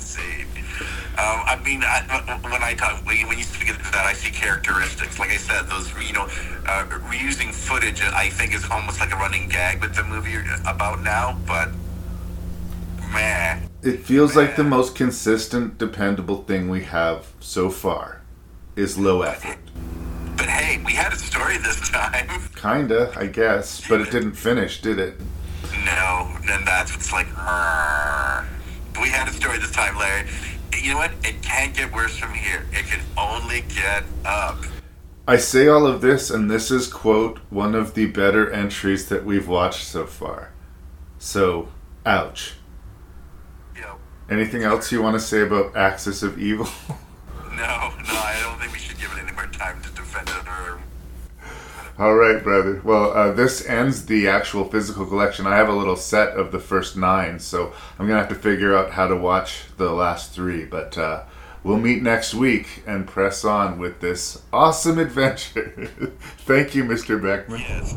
I mean, when you speak of that, I see characteristics. Like I said, those, reusing footage, I think, is almost like a running gag with the movie about now, but, man. It feels like the most consistent, dependable thing we have so far is low effort. But hey, we had a story this time. Kinda, I guess, but it didn't finish, did it? No, then that's what's like, But we had a story this time, Larry. You know what? It can't get worse from here. It can only get up. I say all of this, and this is, quote, one of the better entries that we've watched so far. So, ouch. Yep. Anything else you want to say about Axis of Evil? No, I don't think we should give it any more time to defend it or... All right, brother. Well, this ends the actual physical collection. I have a little set of the first 9, so I'm going to have to figure out how to watch the last 3. But we'll meet next week and press on with this awesome adventure. Thank you, Mr. Beckman. Yes.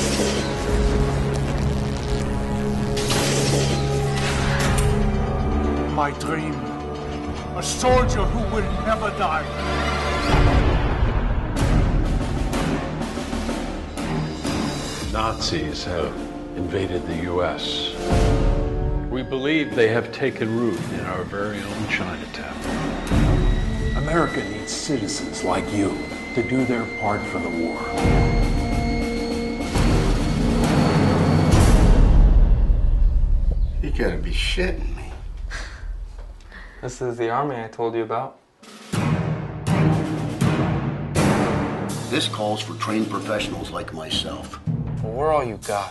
My dream. A soldier who will never die. Nazis have invaded the U.S. We believe they have taken root in our very own Chinatown. America needs citizens like you to do their part for the war. You gotta be shitting me. This is the army I told you about. This calls for trained professionals like myself. Well, we're all you got.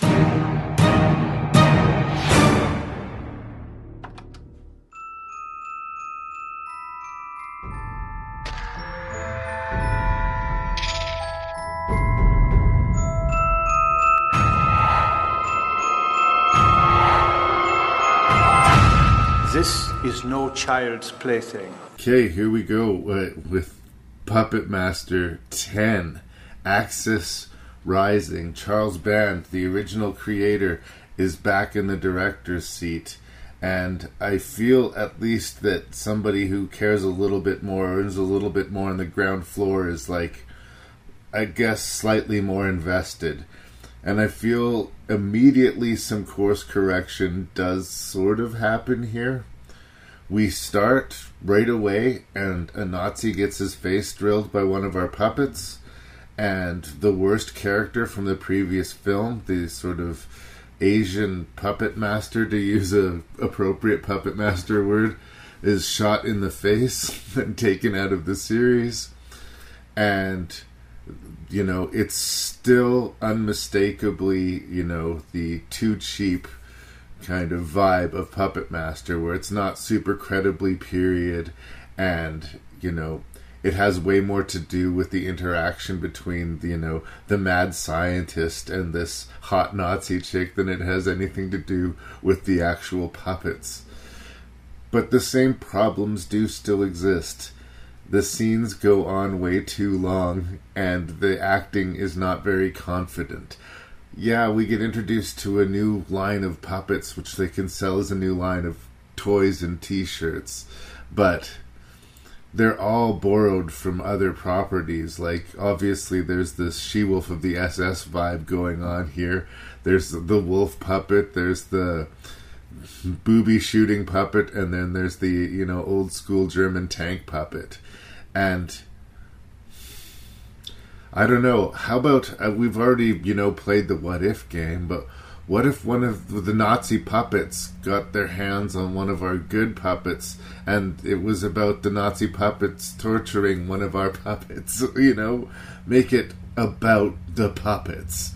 This is no child's plaything. Okay, here we go with Puppet Master 10, Axis Rising. Charles Band, the original creator, is back in the director's seat, and I feel at least that somebody who cares a little bit more, or is a little bit more on the ground floor, is like, I guess, slightly more invested. And I feel immediately some course correction does sort of happen here. We start right away, and a Nazi gets his face drilled by one of our puppets, and the worst character from the previous film, the sort of Asian puppet master, to use a appropriate puppet master word, is shot in the face and taken out of the series. And, you know, it's still unmistakably, you know, the too cheap kind of vibe of Puppet Master, where it's not super credibly period, and, you know, it has way more to do with the interaction between, you know, the mad scientist and this hot Nazi chick than it has anything to do with the actual puppets. But the same problems do still exist. the scenes go on way too long, and the acting is not very confident. Yeah, we get introduced to a new line of puppets, which they can sell as a new line of toys and t-shirts, but they're all borrowed from other properties. Like, obviously, there's this She-Wolf of the SS vibe going on here. There's the wolf puppet, there's the booby shooting puppet, and then there's the, you know, old school German tank puppet. And I don't know, how about, we've already, you know, played the what if game, but what if one of the Nazi puppets got their hands on one of our good puppets, and it was about the Nazi puppets torturing one of our puppets, you know? Make it about the puppets.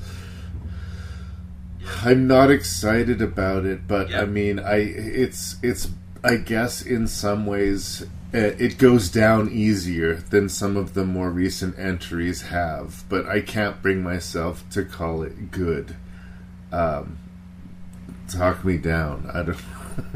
I'm not excited about it, but I mean, it's I guess in some ways it goes down easier than some of the more recent entries have, but I can't bring myself to call it good. Talk me down. I don't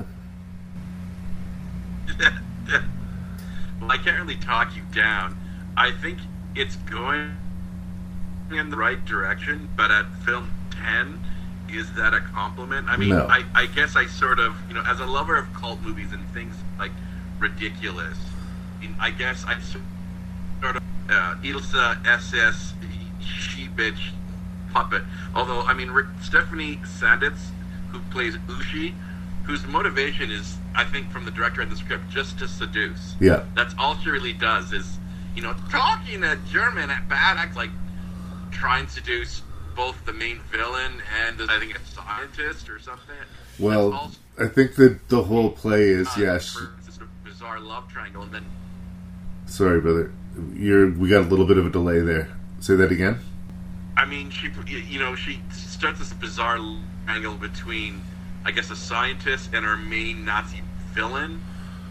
Well, I can't really talk you down. I think it's going in the right direction, but at film 10, is that a compliment? I mean, No. I guess I sort of, you know, as a lover of cult movies and things like ridiculous, I guess I sort of Ilsa SS she-bitch puppet. Although, I mean, Stephanie Sanditz, who plays Ushi, whose motivation is, I think, from the director and the script, just to seduce. Yeah. That's all she really does is, you know, talking a German bad act, like, try and seduce both the main villain and, I think, a scientist or something. Well, I think that the whole play is, yes. This sort of bizarre love triangle, and then... Sorry, brother. We got a little bit of a delay there. Say that again? I mean, she starts this bizarre angle between, I guess, a scientist and her main Nazi villain,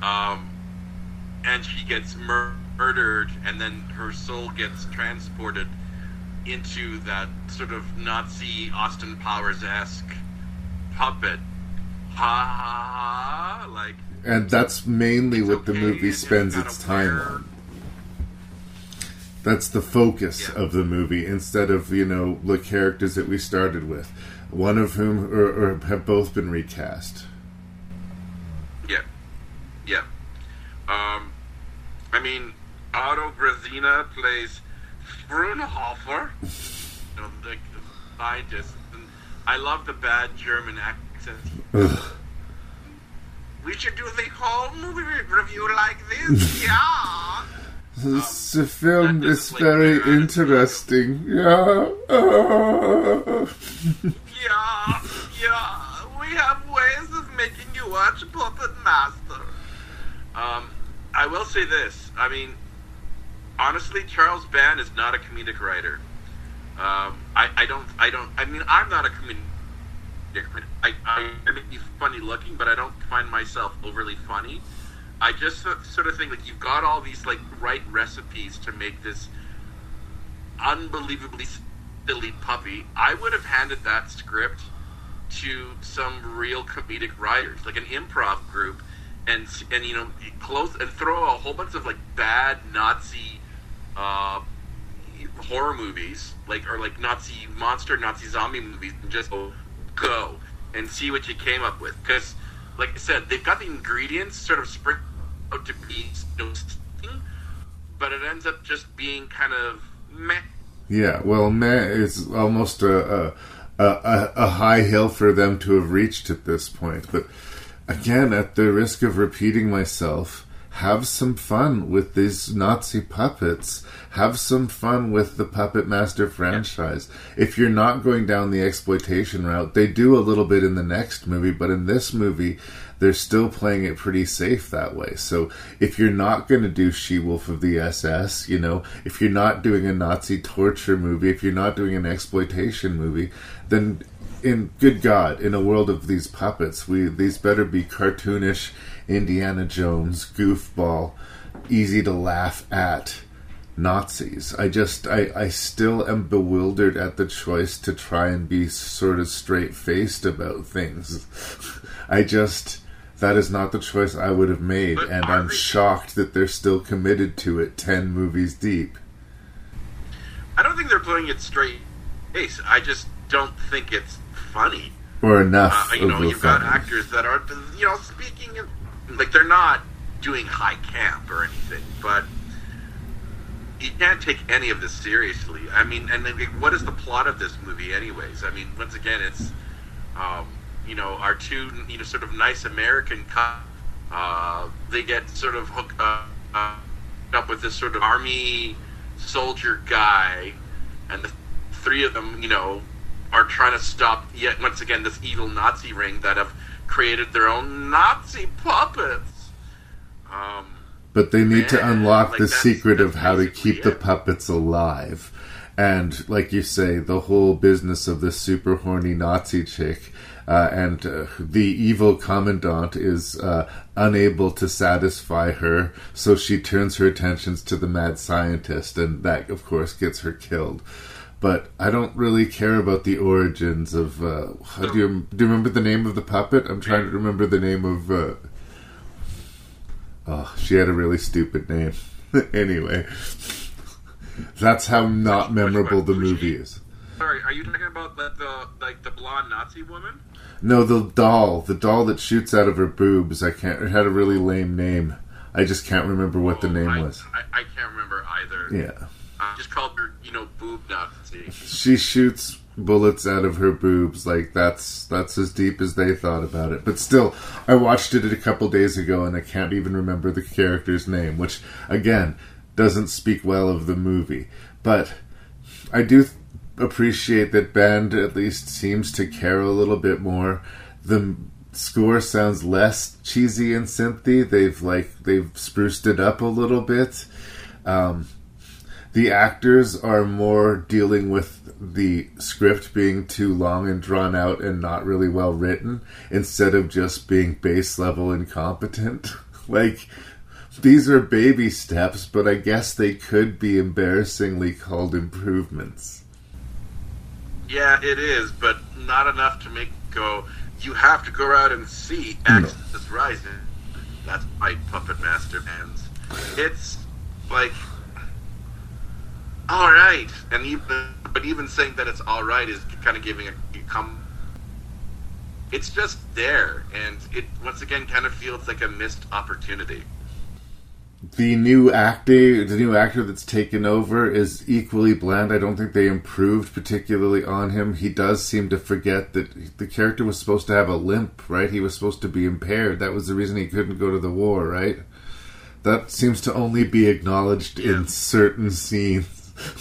and she gets murdered, and then her soul gets transported into that sort of Nazi Austin Powers-esque puppet. Like, and that's mainly what the movie spends its time on. That's the focus of the movie, instead of, you know, the characters that we started with, one of whom or have both been recast. Yeah. I mean, Otto Brezina plays Fraunhofer, you know, the scientist, and I love the bad German accent. Ugh. We should do the whole movie review like this, yeah. The film is very interesting. Yeah. Yeah. We have ways of making you watch Puppet Master. I will say this. I mean, honestly, Charles Band is not a comedic writer. I mean, I'm not a comedic writer. I may be funny looking, but I don't find myself overly funny. I just sort of think, like, you've got all these, like, right recipes to make this unbelievably silly puppy. I would have handed that script to some real comedic writers, like an improv group, and you know, close and throw a whole bunch of, like, bad Nazi horror movies, like Nazi monster, Nazi zombie movies, and just go and see what you came up with. Because, like I said, they've got the ingredients sort of sprinkled out to be, you know, but it ends up just being kind of meh. Yeah, well, meh is almost a high hill for them to have reached at this point. But again, at the risk of repeating myself, have some fun with these Nazi puppets. Have some fun with the Puppet Master franchise. If you're not going down the exploitation route, they do a little bit in the next movie, but in this movie, they're still playing it pretty safe that way. So if you're not going to do She-Wolf of the SS, you know, if you're not doing a Nazi torture movie, if you're not doing an exploitation movie, then in good God, in a world of these puppets, these better be cartoonish Indiana Jones, goofball, easy to laugh at Nazis. I still am bewildered at the choice to try and be sort of straight-faced about things. that is not the choice I would have made, and I'm shocked that they're still committed to it 10 movies deep. I don't think they're playing it straight face. I just don't think it's funny. Or enough You know, of the you've got funny. actors that are, you know, speaking in, like, they're not doing high camp or anything, but you can't take any of this seriously. I mean, and like, what is the plot of this movie anyways? I mean, once again, it's, you know, our two, you know, sort of nice American cops, they get sort of hooked up with this sort of army soldier guy, and the three of them, you know, are trying to stop, yet once again, this evil Nazi ring that have created their own Nazi puppets. But they need to unlock like, the that's secret of how to keep the it. puppets alive. And, like you say, the whole business of this super horny Nazi chick, and the evil commandant is unable to satisfy her, so she turns her attentions to the mad scientist, and that, of course, gets her killed. But I don't really care about the origins of... do you remember the name of the puppet? I'm trying to remember the name of... Oh, she had a really stupid name. Anyway, that's how not memorable the movie is. Sorry, are you talking about the blonde Nazi woman? No, the doll that shoots out of her boobs. It had a really lame name. I just can't remember what the name was. I can't remember either. Yeah. I just called her, you know, boob Nazi. She shoots bullets out of her boobs. Like, that's as deep as they thought about it. But still, I watched it a couple days ago and I can't even remember the character's name, which, again, doesn't speak well of the movie. But I do appreciate that Band at least seems to care a little bit more. The score sounds less cheesy and synthy. They've spruced it up a little bit. The actors are more dealing with the script being too long and drawn out and not really well written, instead of just being base level incompetent. Like, these are baby steps, but I guess they could be embarrassingly called improvements. Yeah, it is, but not enough to make go, you have to go out and see Axis Rising. That's my Puppet Master fans. It's like, alright, and even saying that it's alright is kind of giving it's just there, and it once again kind of feels like a missed opportunity. The new actor that's taken over is equally bland. I don't think they improved particularly on him. He does seem to forget that the character was supposed to have a limp, right? He was supposed to be impaired. That was the reason he couldn't go to the war, right? That seems to only be acknowledged in certain scenes.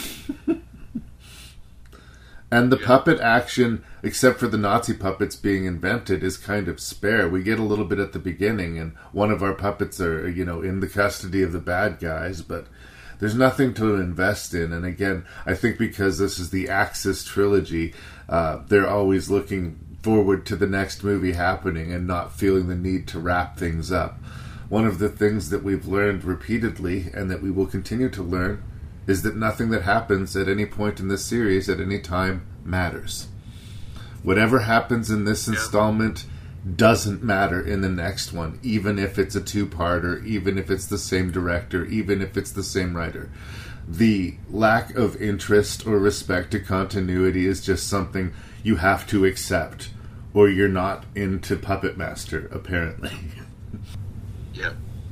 And the puppet action, except for the Nazi puppets being invented, is kind of spare. We get a little bit at the beginning, and one of our puppets are, you know, in the custody of the bad guys, but there's nothing to invest in. And again, I think because this is the Axis trilogy, they're always looking forward to the next movie happening and not feeling the need to wrap things up. One of the things that we've learned repeatedly, and that we will continue to learn, is that nothing that happens at any point in this series at any time matters. Whatever happens in this installment doesn't matter in the next one, even if it's a two-parter, even if it's the same director, even if it's the same writer. The lack of interest or respect to continuity is just something you have to accept, or you're not into Puppet Master, apparently. Yep.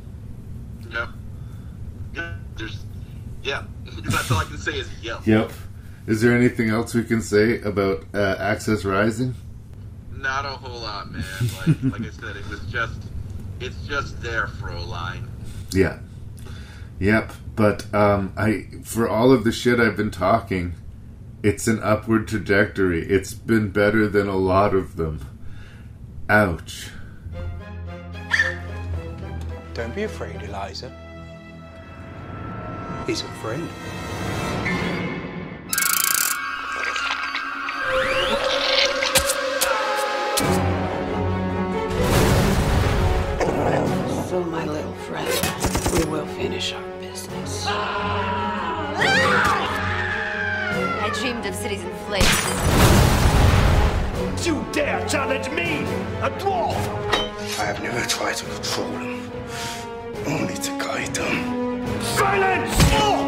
That's all I can say is yep. Yep. Is there anything else we can say about Axis Rising? Not a whole lot, man. Like I said, it's just there for a line. Yeah. Yep. But for all of the shit I've been talking, it's an upward trajectory. It's been better than a lot of them. Ouch. Don't be afraid, Eliza. He's a friend. So, my little friend, we will finish our business. I dreamed of cities in flames. You dare challenge me, a dwarf! I have never tried to control them, only to guide them. Silence!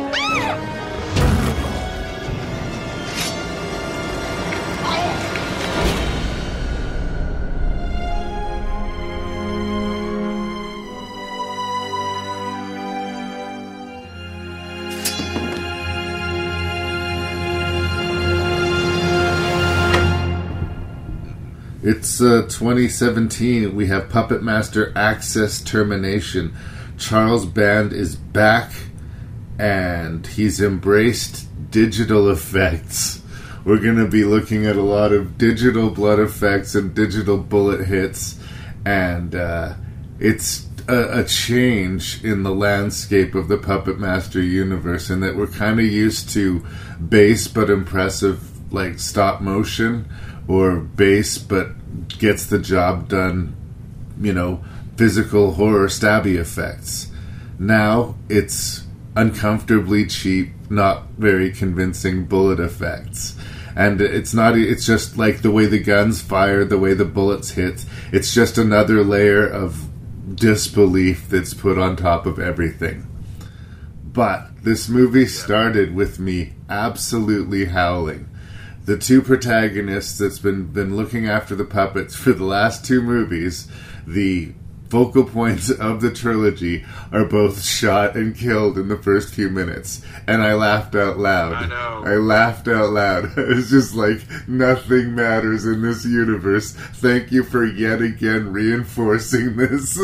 It's 2017. We have Puppet Master Access Termination. Charles Band is back, and he's embraced digital effects. We're going to be looking at a lot of digital blood effects and digital bullet hits, and it's a change in the landscape of the Puppet Master universe, in that we're kind of used to base but impressive, like, stop motion, or base but gets the job done, physical horror stabby effects. Now it's uncomfortably cheap, not very convincing bullet effects. And it's just like the way the guns fire, the way the bullets hit. It's just another layer of disbelief that's put on top of everything. But this movie started with me absolutely howling. The two protagonists that's been looking after the puppets for the last two movies, the focal points of the trilogy, are both shot and killed in the first few minutes. And I laughed out loud. I know. I laughed out loud. It's just like, nothing matters in this universe. Thank you for yet again reinforcing this.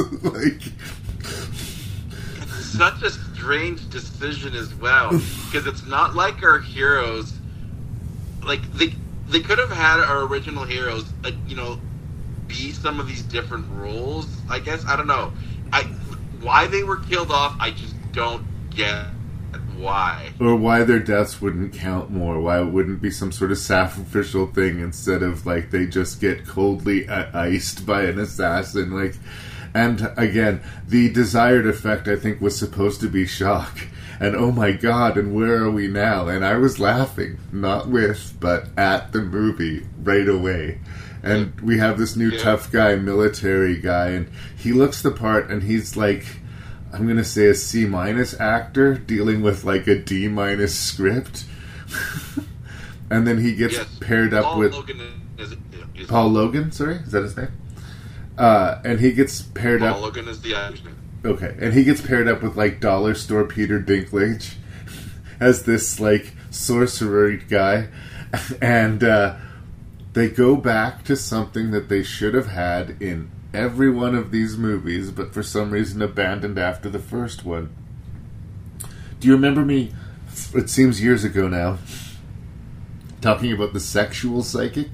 It's such a strange decision as well, because it's not like our heroes. Like, they could have had our original heroes, be some of these different roles, I guess. I don't know. Why they were killed off, I just don't get why. Or why their deaths wouldn't count more. Why it wouldn't be some sort of sacrificial thing instead of, like, they just get coldly iced by an assassin. And, again, the desired effect, I think, was supposed to be shock. And oh my god, and where are we now? And I was laughing, not with, but at the movie right away. And we have this new tough guy, military guy, and he looks the part, and he's like, I'm going to say a C- actor dealing with like a D- script. And then he gets paired up Paul with... Logan is Paul Logan, sorry? Is that his name? And he gets paired up... Paul Logan is the actor's name. Okay, and he gets paired up with, like, Dollar Store Peter Dinklage as this, like, sorcerer guy. And they go back to something that they should have had in every one of these movies, but for some reason abandoned after the first one. Do you remember me, it seems years ago now, talking about the sexual psychic?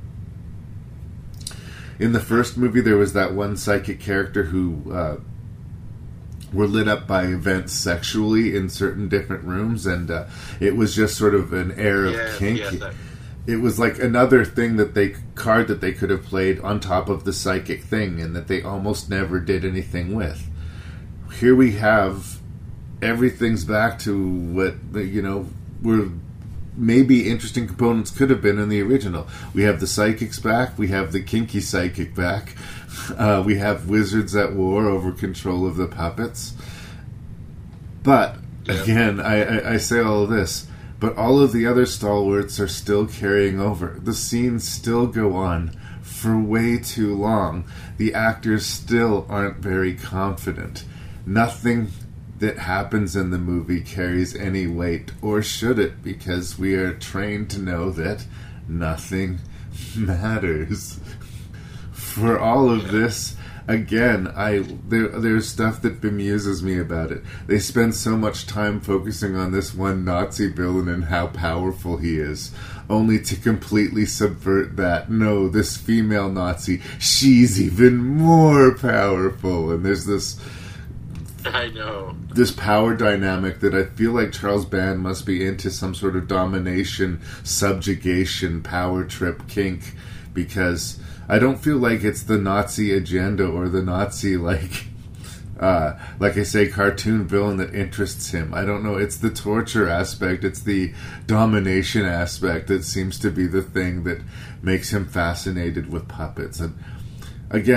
In the first movie, there was that one psychic character who... were lit up by events sexually in certain different rooms, and it was just sort of an air of kink. It was like another thing that they could have played on top of the psychic thing, and that they almost never did anything with. Here we have everything's back to what were maybe interesting components could have been in the original. We have the psychics back. We have the kinky psychic back. We have wizards at war over control of the puppets. But, again, I say all of this, but all of the other stalwarts are still carrying over. The scenes still go on for way too long. The actors still aren't very confident. Nothing that happens in the movie carries any weight, or should it, because we are trained to know that nothing matters. For all of this, again, there's stuff that bemuses me about it. They spend so much time focusing on this one Nazi villain and how powerful he is, only to completely subvert that. No, this female Nazi, she's even more powerful. And there's this... I know. This power dynamic that I feel like Charles Band must be into some sort of domination, subjugation, power trip kink, because I don't feel like it's the Nazi agenda or the Nazi, like I say, cartoon villain that interests him. I don't know. It's the torture aspect. It's the domination aspect that seems to be the thing that makes him fascinated with puppets. And again,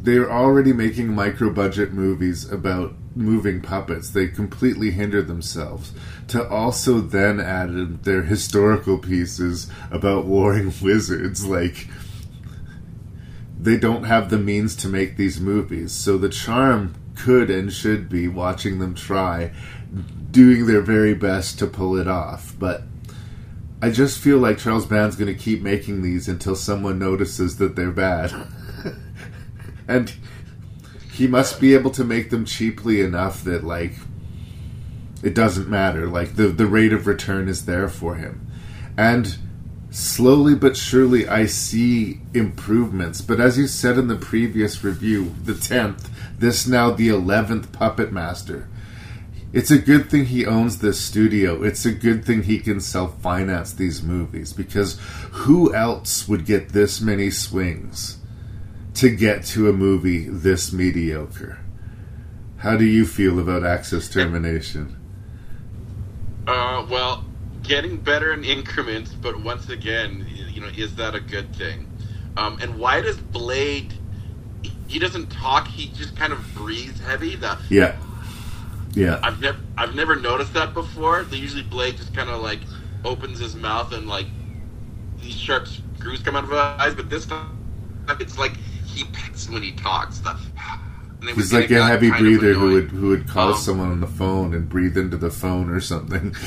they're already making micro-budget movies about moving puppets. They completely hinder themselves. To also then add in their historical pieces about warring wizards, like, they don't have the means to make these movies. So the charm could and should be watching them try, doing their very best to pull it off. But I just feel like Charles Band's going to keep making these until someone notices that they're bad. And he must be able to make them cheaply enough that, like, it doesn't matter. Like, the rate of return is there for him. And slowly but surely I see improvements. But as you said in the previous review, the 10th, this now the 11th Puppet Master. It's a good thing he owns this studio. It's a good thing he can self-finance these movies, because who else would get this many swings to get to a movie this mediocre? How do you feel about Axis Termination? Well, getting better in increments, but once again, is that a good thing? And why does Blade... He doesn't talk, he just kind of breathes heavy. Yeah. I've never noticed that before. Usually Blade just kind of like opens his mouth and like these sharp screws come out of his eyes, but this time it's like he picks when he talks. He's like a heavy breather who would call someone on the phone and breathe into the phone or something.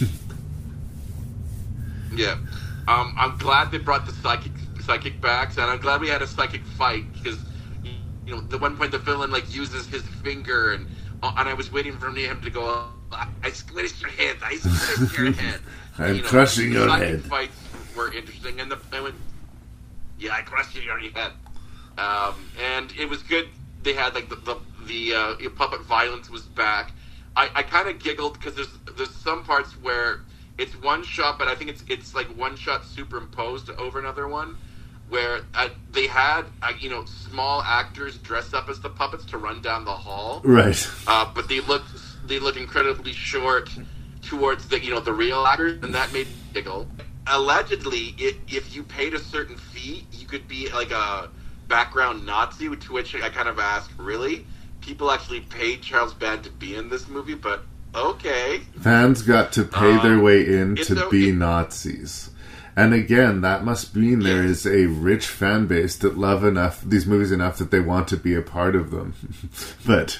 Yeah. I'm glad they brought the psychic back, and I'm glad we had a psychic fight, because the one point the villain like uses his finger, and I was waiting for him to go, I squished your head, I squished your head. I'm crushing your head. The fights were interesting, and I went, I crushed your head. And it was good. They had like the puppet violence was back. I kind of giggled because there's some parts where it's one shot, but I think it's like one shot superimposed over another one, where they had small actors dress up as the puppets to run down the hall, right? But they look incredibly short towards the real actors, and that made me giggle. Allegedly, if you paid a certain fee, you could be like a background Nazi, to which I kind of asked, really? People actually paid Charles Band to be in this movie, but okay. Fans got to pay their way in to be Nazis. And again, that must mean there is a rich fan base that love these movies enough that they want to be a part of them. But,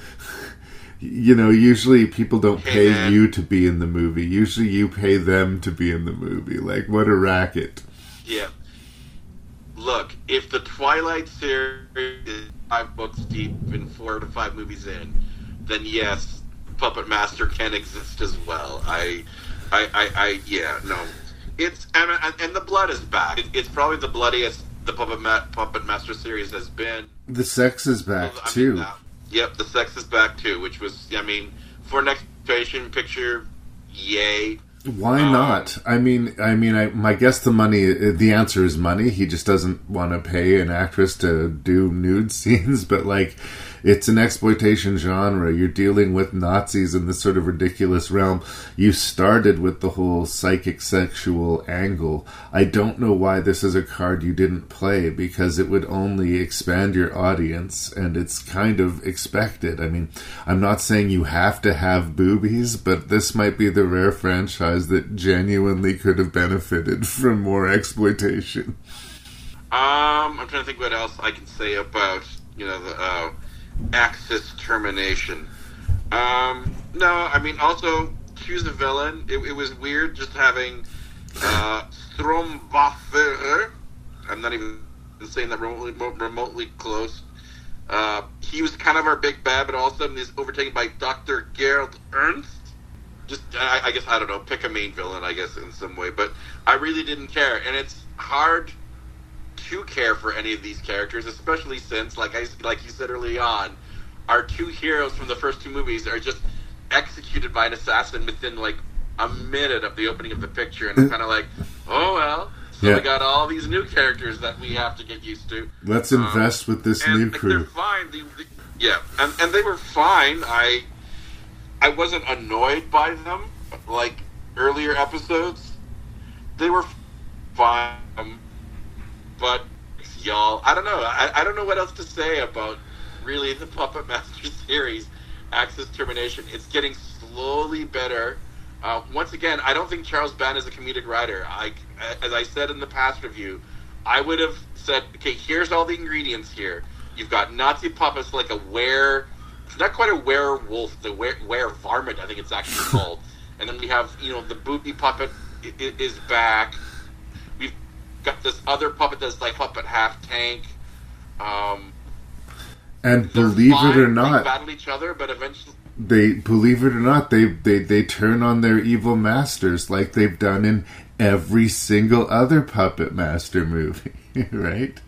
usually people don't pay you to be in the movie. Usually you pay them to be in the movie. Like, what a racket. Yeah. Look, if the Twilight series is 5 books deep and 4 to 5 movies in, then yes, Puppet Master can exist as well. No. It's and the blood is back. It's probably the bloodiest the Puppet Master series has been. The sex is back too. Yep, the sex is back too, which was, for an exploitation picture, yay. Why not? My guess the answer is money. He just doesn't want to pay an actress to do nude scenes, but like, it's an exploitation genre. You're dealing with Nazis in this sort of ridiculous realm. You started with the whole psychic sexual angle. I don't know why this is a card you didn't play, because it would only expand your audience, and it's kind of expected. I'm not saying you have to have boobies, but this might be the rare franchise that genuinely could have benefited from more exploitation. I'm trying to think what else I can say about, the Axis Termination. Also, choose a villain. It was weird just having Strombacher. I'm not even saying that remotely close. He was kind of our big bad, but all of a sudden he's overtaken by Dr. Gerald Ernst. Just, I guess, I don't know, pick a main villain, I guess, in some way. But I really didn't care. And it's hard to care for any of these characters, especially since, like you said early on, our 2 heroes from the first 2 movies are just executed by an assassin within like a minute of the opening of the picture, and I'm kind of like, oh well. So we got all these new characters that we have to get used to. Let's invest with this new crew. They're fine. And they were fine. I wasn't annoyed by them like earlier episodes. They were fine. But y'all. I don't know. I don't know what else to say about really the Puppet Master series, Axis Termination. It's getting slowly better. Once again, I don't think Charles Band is a comedic writer. As I said in the past review, I would have said, okay, here's all the ingredients here. You've got Nazi puppets like it's not quite a werewolf, the were-varmint, I think it's actually called. And then we have, the booby puppet is back. We've got this other puppet that's like puppet half-tank. And believe it or not, they battle each other, but eventually... They turn on their evil masters like they've done in every single other Puppet Master movie, right?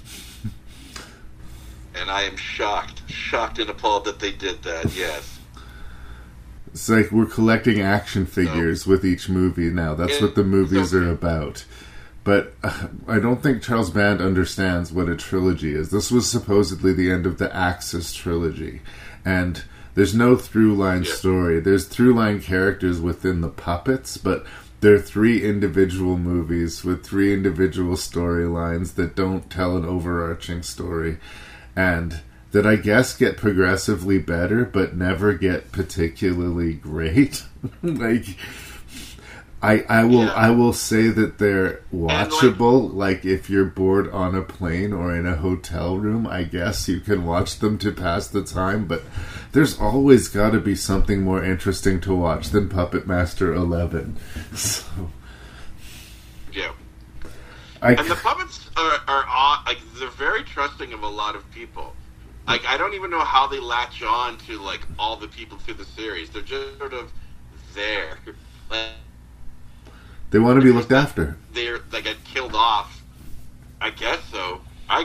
And I am shocked and appalled that they did that, yes. It's like we're collecting action figures with each movie now. That's what the movies are about. But I don't think Charles Band understands what a trilogy is. This was supposedly the end of the Axis trilogy. And there's no through-line story. There's through-line characters within the puppets, but they're 3 individual movies with 3 individual storylines that don't tell an overarching story. And that I guess get progressively better, but never get particularly great. I will say that they're watchable. Like if you're bored on a plane or in a hotel room, I guess you can watch them to pass the time. But there's always got to be something more interesting to watch than Puppet Master 11. So, yeah. And the puppets are like they're very trusting of a lot of people. Like I don't even know how they latch on to like all the people through the series. They're just sort of there. They want to be looked after. They get killed off. I guess so.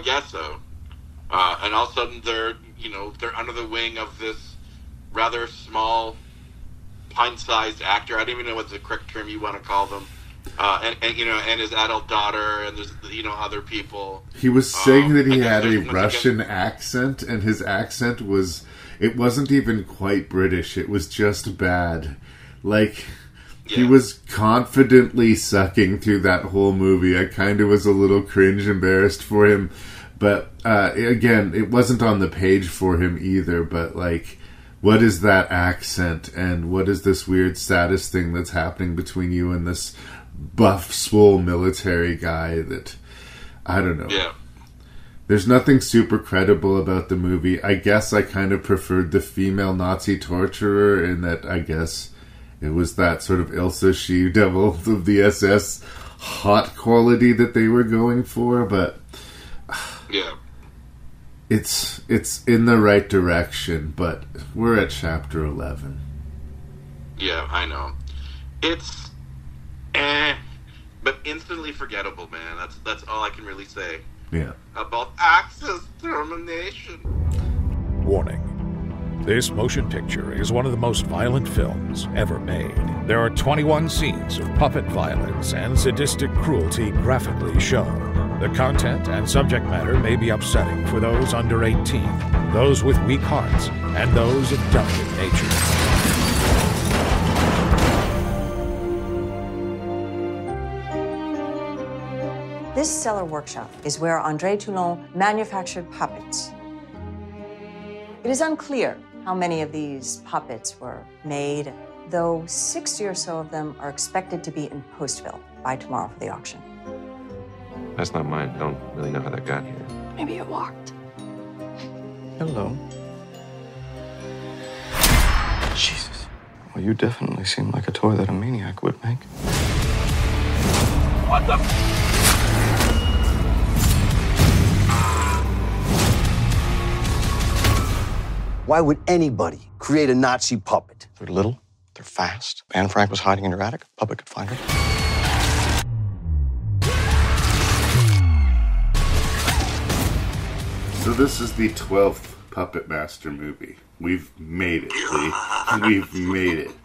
And all of a sudden they're under the wing of this rather small, pint-sized actor. I don't even know what the correct term you want to call them. And his adult daughter, and there's other people. He was saying that he had a Russian accent, and his accent wasn't even quite British. It was just bad. Like, he was confidently sucking through that whole movie. I kind of was a little cringe embarrassed for him. But, again, it wasn't on the page for him either, but, like, what is that accent, and what is this weird status thing that's happening between you and this buff, swole military guy that, I don't know. Yeah. There's nothing super credible about the movie. I guess I kind of preferred the female Nazi torturer in that I guess it was that sort of Ilsa She-Devil of the SS hot quality that they were going for, but yeah. It's in the right direction, but we're at chapter 11. Yeah, I know. It's but instantly forgettable, man. That's all I can really say. Yeah. About Axis Termination. Warning. This motion picture is one of the most violent films ever made. There are 21 scenes of puppet violence and sadistic cruelty graphically shown. The content and subject matter may be upsetting for those under 18, those with weak hearts, and those of delicate nature. This cellar workshop is where André Toulon manufactured puppets. It is unclear how many of these puppets were made, though 60 or so of them are expected to be in Postville by tomorrow for the auction. That's not mine. I don't really know how that got here. Maybe it walked. Hello. Jesus. Well, you definitely seem like a toy that a maniac would make. What the... Why would anybody create a Nazi puppet? They're little, they're fast. Anne Frank was hiding in her attic. A puppet could find her. So this is the 12th Puppet Master movie. We've made it, Lee. We've made it.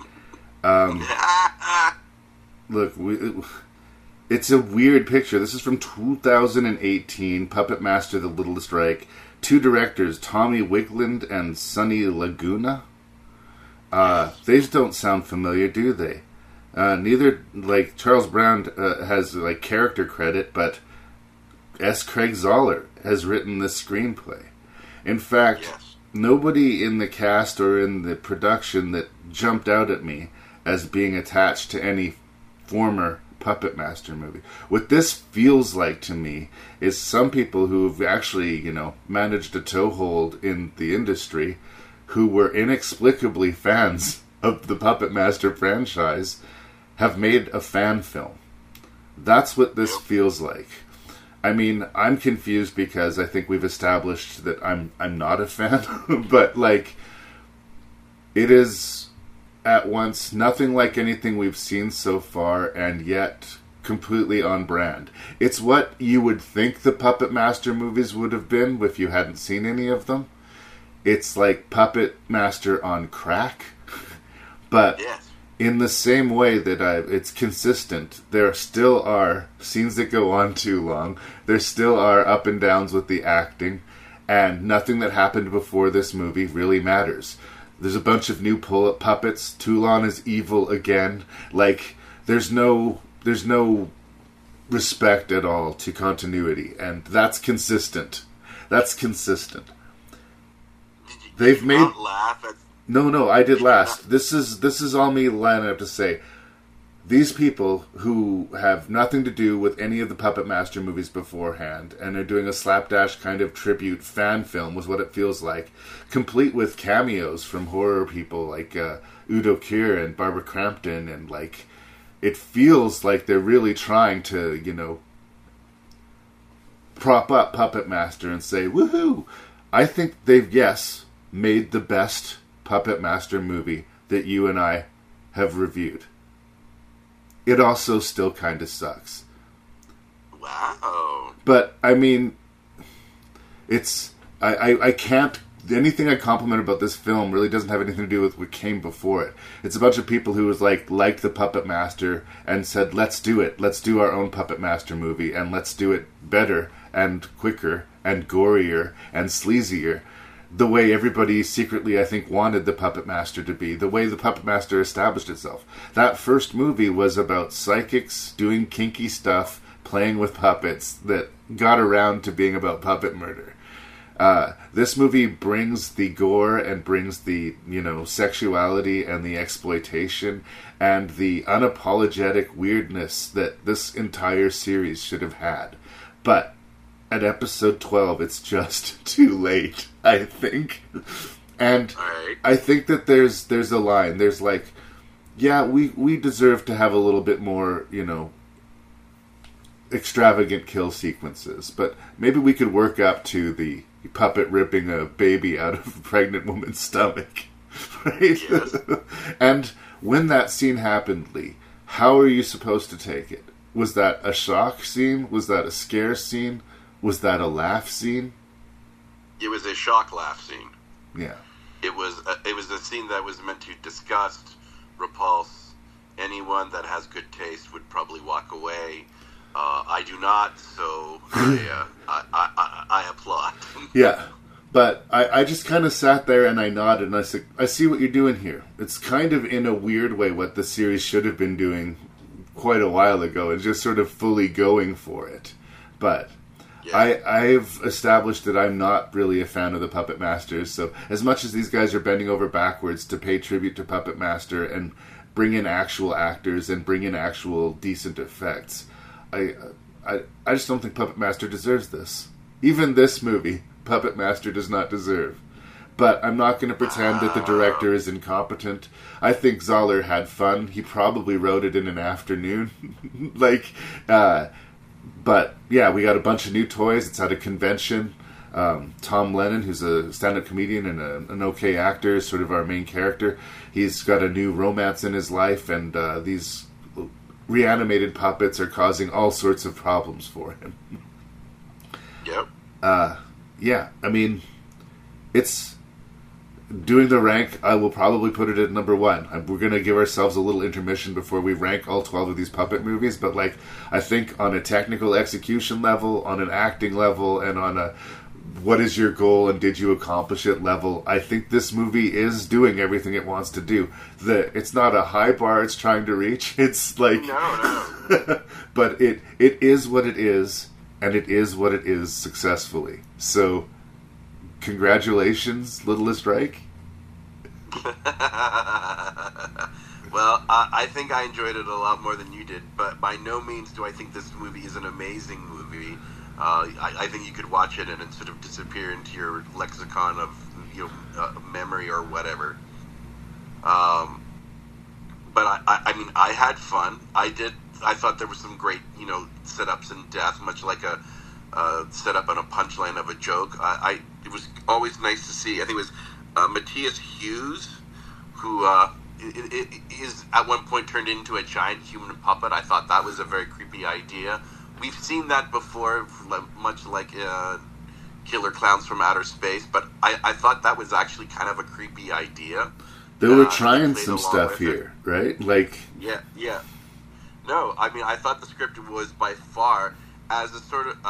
Look, it's a weird picture. This is from 2018, Puppet Master: The Little Strike. 2 directors, Tommy Wigland and Sonny Laguna. They just don't sound familiar, do they? Neither, like, Charles Brown has, like, character credit, but S. Craig Zoller has written this screenplay. In fact, nobody in the cast or in the production that jumped out at me as being attached to any former Puppet Master movie. What this feels like to me is some people who've actually, managed a toehold in the industry, who were inexplicably fans of the Puppet Master franchise, have made a fan film. That's what this feels like. I mean, I'm confused because I think we've established that I'm not a fan, but it is at once nothing like anything we've seen so far, and yet completely on brand. It's what you would think the Puppet Master movies would have been if you hadn't seen any of them. It's like Puppet Master on crack, but in the same way that it's consistent. There still are scenes that go on too long. There still are up and downs with the acting, and nothing that happened before this movie really matters. There's a bunch of new puppets. Toulon is evil again. There's no respect at all to continuity, and that's consistent. They've made. Laugh at... No, I did last. This is all me lining up to say. These people who have nothing to do with any of the Puppet Master movies beforehand and are doing a slapdash kind of tribute fan film, was what it feels like, complete with cameos from horror people like Udo Kier and Barbara Crampton, and it feels like they're really trying to, prop up Puppet Master and say, woohoo! I think they've, made the best Puppet Master movie that you and I have reviewed. It also still kind of sucks. Wow. But, I mean, I can't... Anything I compliment about this film really doesn't have anything to do with what came before it. It's a bunch of people who liked the Puppet Master and said, let's do it. Let's do our own Puppet Master movie, and let's do it better and quicker and gorier and sleazier. The way everybody secretly, I think, wanted the Puppet Master to be. The way the Puppet Master established itself. That first movie was about psychics doing kinky stuff, playing with puppets, that got around to being about puppet murder. This movie brings the gore and brings the, sexuality and the exploitation and the unapologetic weirdness that this entire series should have had. But at episode 12, it's just too late, I think. And I think that there's a line. There's we deserve to have a little bit more, extravagant kill sequences. But maybe we could work up to the puppet ripping a baby out of a pregnant woman's stomach. Right? Yes. And when that scene happened, Lee, how are you supposed to take it? Was that a shock scene? Was that a scare scene? Was that a laugh scene? It was a shock laugh scene. Yeah. It was a scene that was meant to disgust, repulse. Anyone that has good taste would probably walk away. I do not, so I applaud. Yeah, but I just kind of sat there and I nodded and I said, I see what you're doing here. It's kind of in a weird way what the series should have been doing quite a while ago and just sort of fully going for it. But I've established that I'm not really a fan of the Puppet Masters, so as much as these guys are bending over backwards to pay tribute to Puppet Master and bring in actual actors and bring in actual decent effects, I just don't think Puppet Master deserves this. Even this movie, Puppet Master does not deserve. But I'm not going to pretend that the director is incompetent. I think Zoller had fun. He probably wrote it in an afternoon. But yeah, we got a bunch of new toys. It's at a convention. Tom Lennon, who's a stand-up comedian and an okay actor, is sort of our main character. He's got a new romance in his life, and these reanimated puppets are causing all sorts of problems for him. Yep. Yeah, I mean, it's doing the rank. I will probably put it at number 1. We're going to give ourselves a little intermission before we rank all 12 of these puppet movies, but I think on a technical execution level, on an acting level, and on a what is your goal and did you accomplish it level, I think this movie is doing everything it wants to do. It's not a high bar it's trying to reach. It's no. But it is what it is, and it is what it is successfully. So, congratulations, Littlest Reich. Well, I think I enjoyed it a lot more than you did, but by no means do I think this movie is an amazing movie. I think you could watch it and it sort of disappear into your lexicon of memory or whatever. But I mean, I had fun. I thought there was some great, setups in death, much like a setup and a punchline of a joke. It was always nice to see. I think it was Matthias Hughes, who is at one point turned into a giant human puppet. I thought that was a very creepy idea. We've seen that before, much like Killer Clowns from Outer Space, but I thought that was actually kind of a creepy idea. They were trying some stuff here, right? Like, yeah. No, I mean, I thought the script was by far as a sort of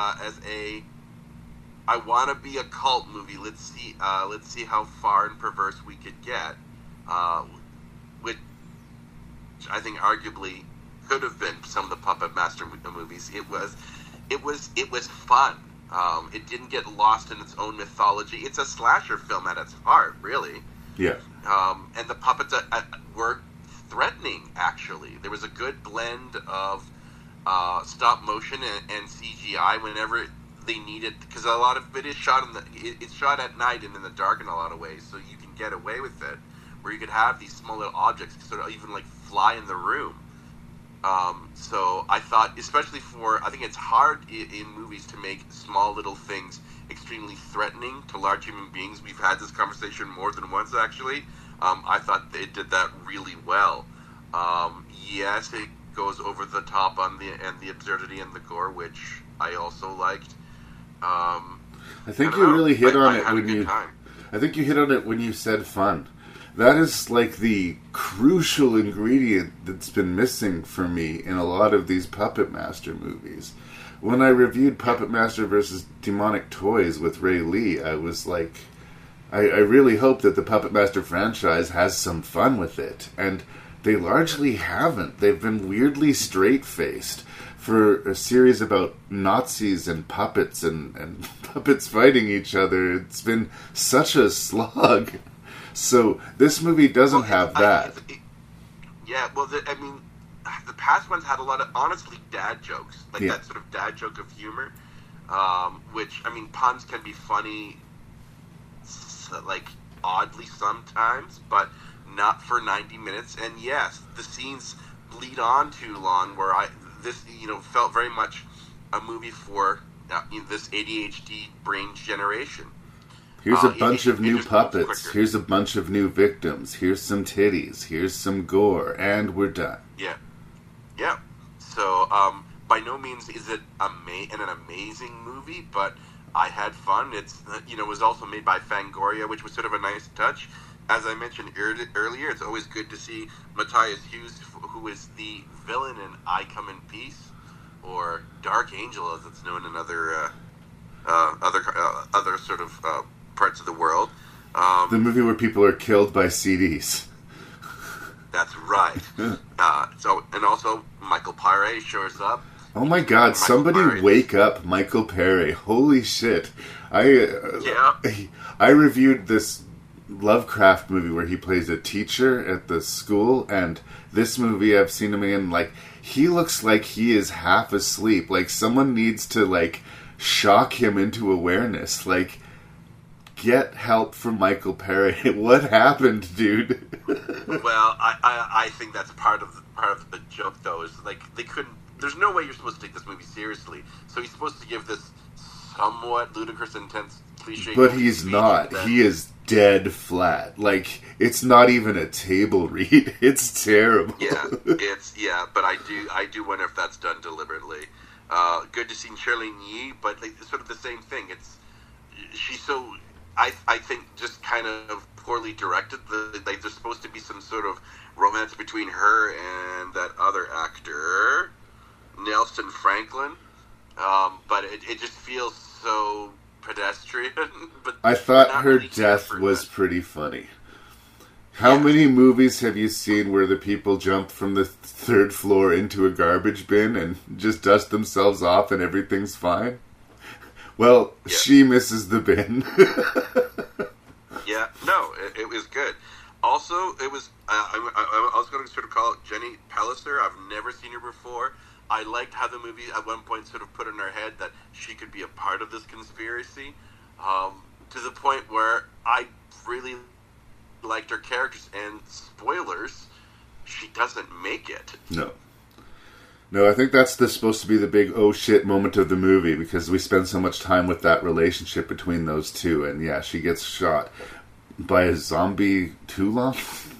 I want to be a cult movie. Let's see how far and perverse we could get, which I think arguably could have been some of the Puppet Master movies. It was fun. It didn't get lost in its own mythology. It's a slasher film at its heart, really. Yeah. And the puppets were threatening, actually. There was a good blend of stop motion and CGI whenever they needed, because a lot of it is shot it's shot at night and in the dark in a lot of ways, so you can get away with it, where you could have these small little objects sort of even like fly in the room. So I thought, especially I think it's hard in movies to make small little things extremely threatening to large human beings. We've had this conversation more than once, actually. I thought they did that really well. Yes, it goes over the top on the absurdity and the gore, which I also liked. I think you really hit on it when you. I think you hit on it when you said fun. That is like the crucial ingredient that's been missing for me in a lot of these Puppet Master movies. When I reviewed Puppet Master vs. Demonic Toys with Ray Lee, I was like, I really hope that the Puppet Master franchise has some fun with it. And they largely haven't. They've been weirdly straight-faced for a series about Nazis and puppets and puppets fighting each other. It's been such a slog. So this movie doesn't have that. The past ones had a lot of, honestly, dad jokes. That sort of dad joke of humor. Which, I mean, puns can be funny, oddly sometimes, but not for 90 minutes. And yes, the scenes bleed on too long, where this felt very much a movie for this ADHD brain generation. Here's a bunch of new puppets. Here's a bunch of new victims. Here's some titties. Here's some gore. And we're done. Yeah. So, by no means is it an amazing movie, but I had fun. It's, it was also made by Fangoria, which was sort of a nice touch. As I mentioned earlier, it's always good to see Matthias Hughes, who is the villain in I Come in Peace, or Dark Angel, as it's known in other sort of parts of the world. The movie where people are killed by CDs. That's right. And also Michael Paré shows up. Oh my God! Somebody wake up Michael Paré! Holy shit! I reviewed this Lovecraft movie where he plays a teacher at the school, and this movie I've seen him in. He looks like he is half asleep. Someone needs to shock him into awareness. Get help from Michael Paré. What happened, dude? Well, I think that's part of the joke, though. Is they couldn't. There's no way you're supposed to take this movie seriously. So he's supposed to give this somewhat ludicrous, intense, cliche. But he's not. He is dead flat. It's not even a table read. It's terrible. But I do wonder if that's done deliberately. Good to see Charlene Yi, but it's sort of the same thing. She's so. I think just kind of poorly directed. There's supposed to be some sort of romance between her and that other actor, Nelson Franklin, but it just feels so pedestrian. But I thought her death was pretty funny. How many movies have you seen where the people jump from the third floor into a garbage bin and just dust themselves off and everything's fine? Well, she misses the bin. Yeah, no, it was good. Also, it was, I was going to sort of call it Jenny Palliser. I've never seen her before. I liked how the movie at one point sort of put in her head that she could be a part of this conspiracy, to the point where I really liked her characters. And spoilers, she doesn't make it. No, I think that's supposed to be the big oh shit moment of the movie, because we spend so much time with that relationship between those two, and yeah, she gets shot by a zombie Tulon.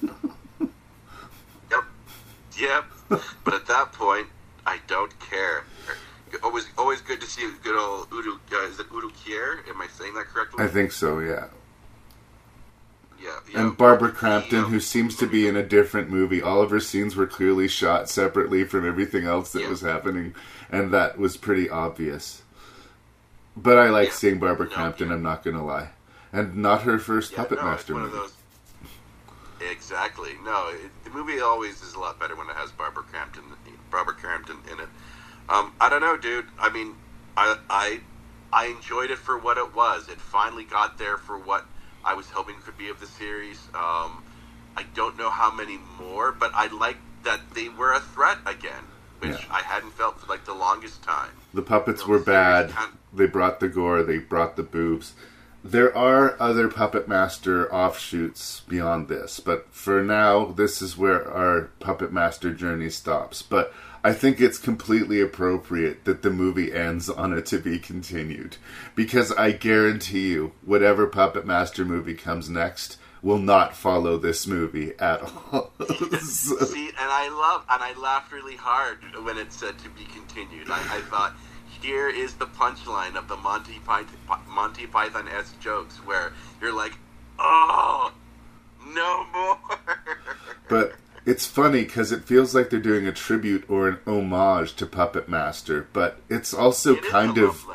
Yep. But at that point, I don't care. Always good to see good old Udo. Is it Udo Kier? Am I saying that correctly? I think so, yeah. Yeah. And Barbara Crampton, who seems to be in a different movie. All of her scenes were clearly shot separately from everything else that was happening, and that was pretty obvious. But I like seeing Barbara Crampton, I'm not going to lie. And not her first Puppet Master movie. Exactly. No, the movie always is a lot better when it has Barbara Crampton in it. I don't know, dude. I mean, I enjoyed it for what it was. It finally got there for what I was hoping it could be of the series. I don't know how many more, but I liked that they were a threat again, which I hadn't felt for like the longest time. The puppets were bad. They brought the gore. They brought the boobs. There are other Puppet Master offshoots beyond this, but for now, this is where our Puppet Master journey stops. But I think it's completely appropriate that the movie ends on a to be continued, because I guarantee you, whatever Puppet Master movie comes next will not follow this movie at all. See, and I laughed really hard when it said to be continued. I thought, here is the punchline of the Monty Python-esque jokes, where you're like, oh, no more. But it's funny because it feels like they're doing a tribute or an homage to Puppet Master, but it's also kind of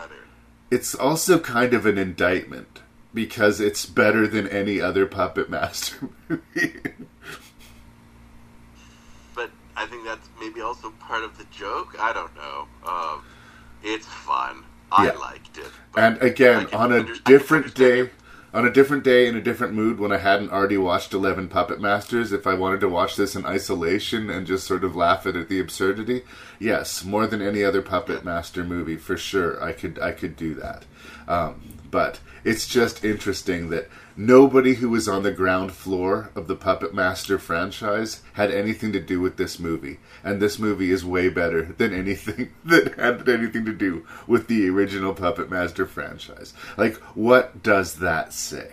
an indictment, because it's better than any other Puppet Master movie. But I think that's maybe also part of the joke. I don't know. It's fun. I liked it. And again, on a different day, in a different mood, when I hadn't already watched 11 Puppet Masters, if I wanted to watch this in isolation and just sort of laugh at the absurdity, yes, more than any other Puppet Master movie, for sure, I could do that. But it's just interesting that nobody who was on the ground floor of the Puppet Master franchise had anything to do with this movie. And this movie is way better than anything that had anything to do with the original Puppet Master franchise. Like, what does that say?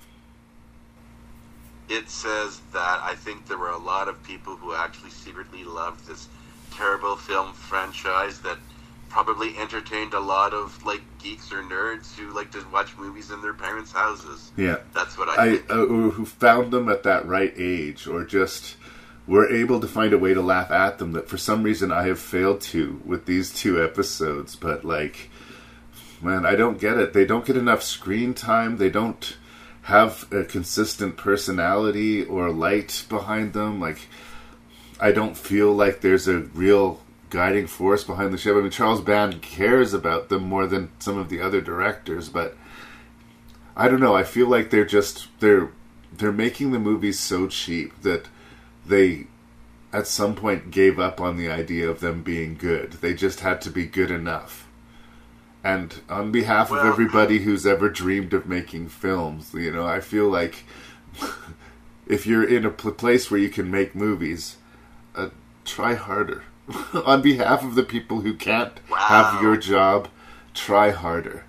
It says that I think there were a lot of people who actually secretly loved this terrible film franchise that probably entertained a lot of like geeks or nerds who like to watch movies in their parents' houses. Yeah, that's what I think. Who found them at that right age, or just were able to find a way to laugh at them that for some reason I have failed to with these two episodes. But like, man, I don't get it. They don't get enough screen time. They don't have a consistent personality or light behind them. Like, I don't feel like there's a real guiding force behind the ship. I mean, Charles Band cares about them more than some of the other directors, but I don't know. I feel like they're making the movies so cheap that they at some point gave up on the idea of them being good. They just had to be good enough. And on behalf of everybody who's ever dreamed of making films, you know, I feel like if you're in a place where you can make movies, try harder. On behalf of the people who can't have your job, try harder.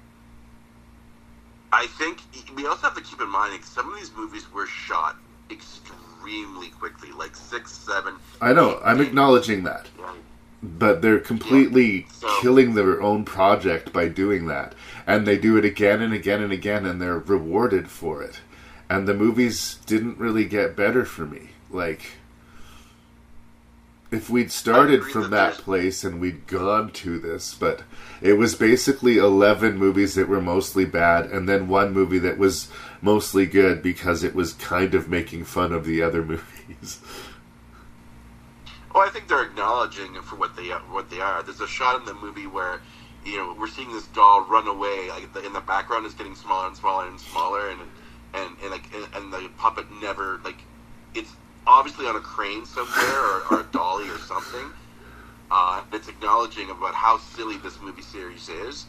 I think we also have to keep in mind that some of these movies were shot extremely quickly, like 6, 7. I know, I'm acknowledging that. But they're completely killing their own project by doing that. And they do it again and again and again, and they're rewarded for it. And the movies didn't really get better for me. Like, if we'd started from that place and we'd gone to this, but it was basically 11 movies that were mostly bad, and then one movie that was mostly good because it was kind of making fun of the other movies. Well, I think they're acknowledging for what they are. There's a shot in the movie where, you know, we're seeing this doll run away. Like in the background is getting smaller and smaller and smaller, and the puppet never, like, it's obviously on a crane somewhere or a dolly or something. It's acknowledging about how silly this movie series is,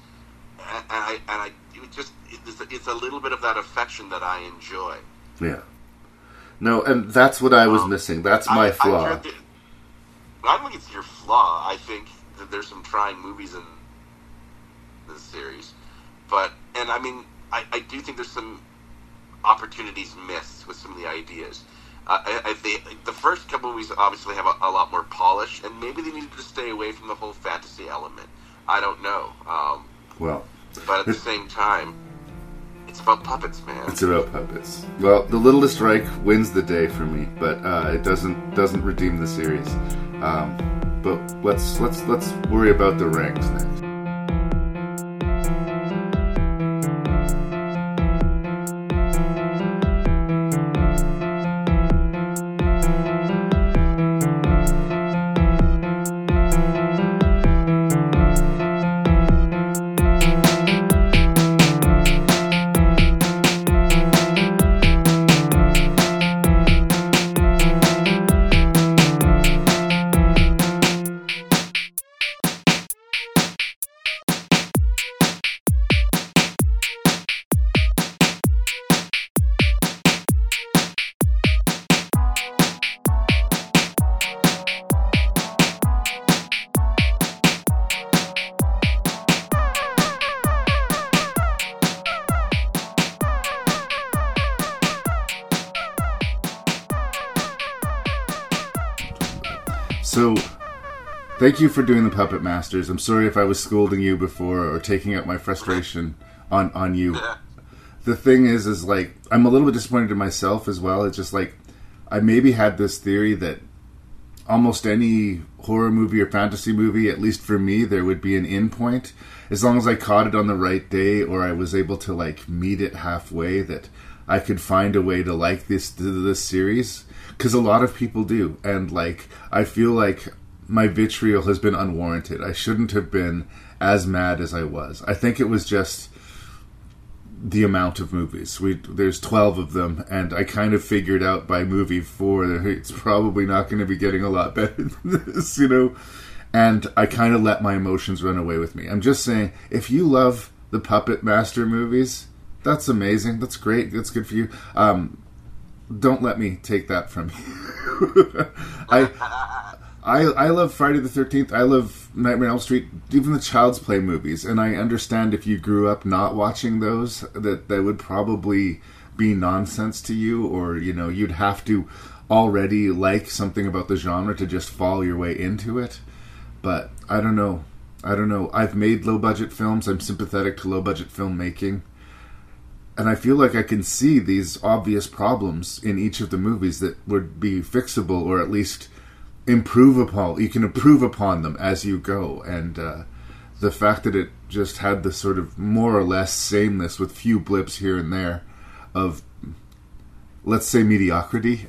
it's a little bit of that affection that I enjoy. Yeah. No, and that's what I was missing. That's my flaw. I don't think it's your flaw. I think that there's some trying movies in this series, and I mean, I do think there's some opportunities missed with some of the ideas. I think the first couple of movies obviously have a lot more polish, and maybe they needed to stay away from the whole fantasy element. I don't know. But at the same time, it's about puppets, man. It's about puppets. Well, The Littlest Reich wins the day for me, but it doesn't redeem the series. But let's worry about the ranks next. So, thank you for doing the Puppet Masters. I'm sorry if I was scolding you before or taking out my frustration on you. The thing is like, I'm a little bit disappointed in myself as well. It's just like, I maybe had this theory that almost any horror movie or fantasy movie, at least for me, there would be an end point. As long as I caught it on the right day or I was able to like meet it halfway, that I could find a way to like this series. Because a lot of people do, and like I feel like my vitriol has been unwarranted. I shouldn't have been as mad as I was. I think it was just the amount of movies. There's 12 of them, and I kind of figured out by movie 4 that it's probably not going to be getting a lot better than this, you know? And I kind of let my emotions run away with me. I'm just saying, if you love the Puppet Master movies, that's amazing. That's great. That's good for you. Don't let me take that from you. I love Friday the 13th. I love Nightmare on Elm Street, even the Child's Play movies. And I understand if you grew up not watching those, that would probably be nonsense to you, or you'd have to already like something about the genre to just fall your way into it. But I don't know. I've made low budget films. I'm sympathetic to low budget filmmaking. And I feel like I can see these obvious problems in each of the movies that would be fixable, or at least improve upon. You can improve upon them as you go. And the fact that it just had the sort of more or less sameness with few blips here and there of, let's say, mediocrity,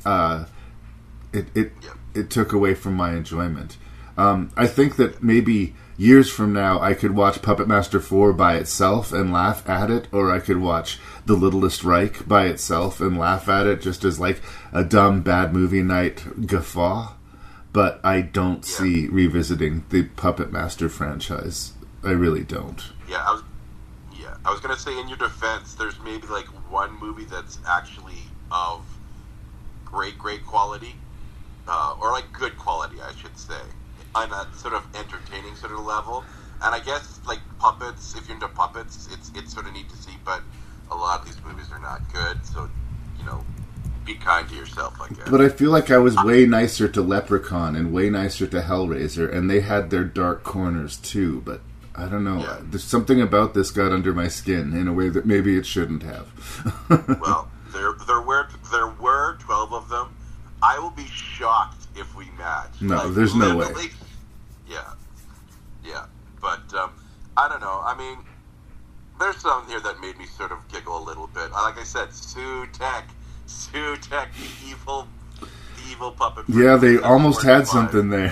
it took away from my enjoyment. I think that maybe years from now I could watch Puppet Master 4 by itself and laugh at it, or I could watch The Littlest Reich by itself and laugh at it just as like a dumb bad movie night guffaw. But I don't see revisiting the Puppet Master franchise. I really don't. I was gonna say, in your defense, there's maybe like one movie that's actually of great quality, or like good quality, I should say, on a sort of entertaining sort of level. And I guess like puppets, if you're into puppets, it's sort of neat to see. But a lot of these movies are not good, so be kind to yourself, I guess. But I feel like I was way nicer to Leprechaun and way nicer to Hellraiser, and they had their dark corners too. But I don't know. Yeah. There's something about this got under my skin in a way that maybe it shouldn't have. Well, there were 12 of them. I will be shocked if we match No, Like, there's no way. literally- Yeah. But, I don't know. I mean, there's some here that made me sort of giggle a little bit. Like I said, Sutekh, the evil puppet. Yeah, they That's almost had 45. something there.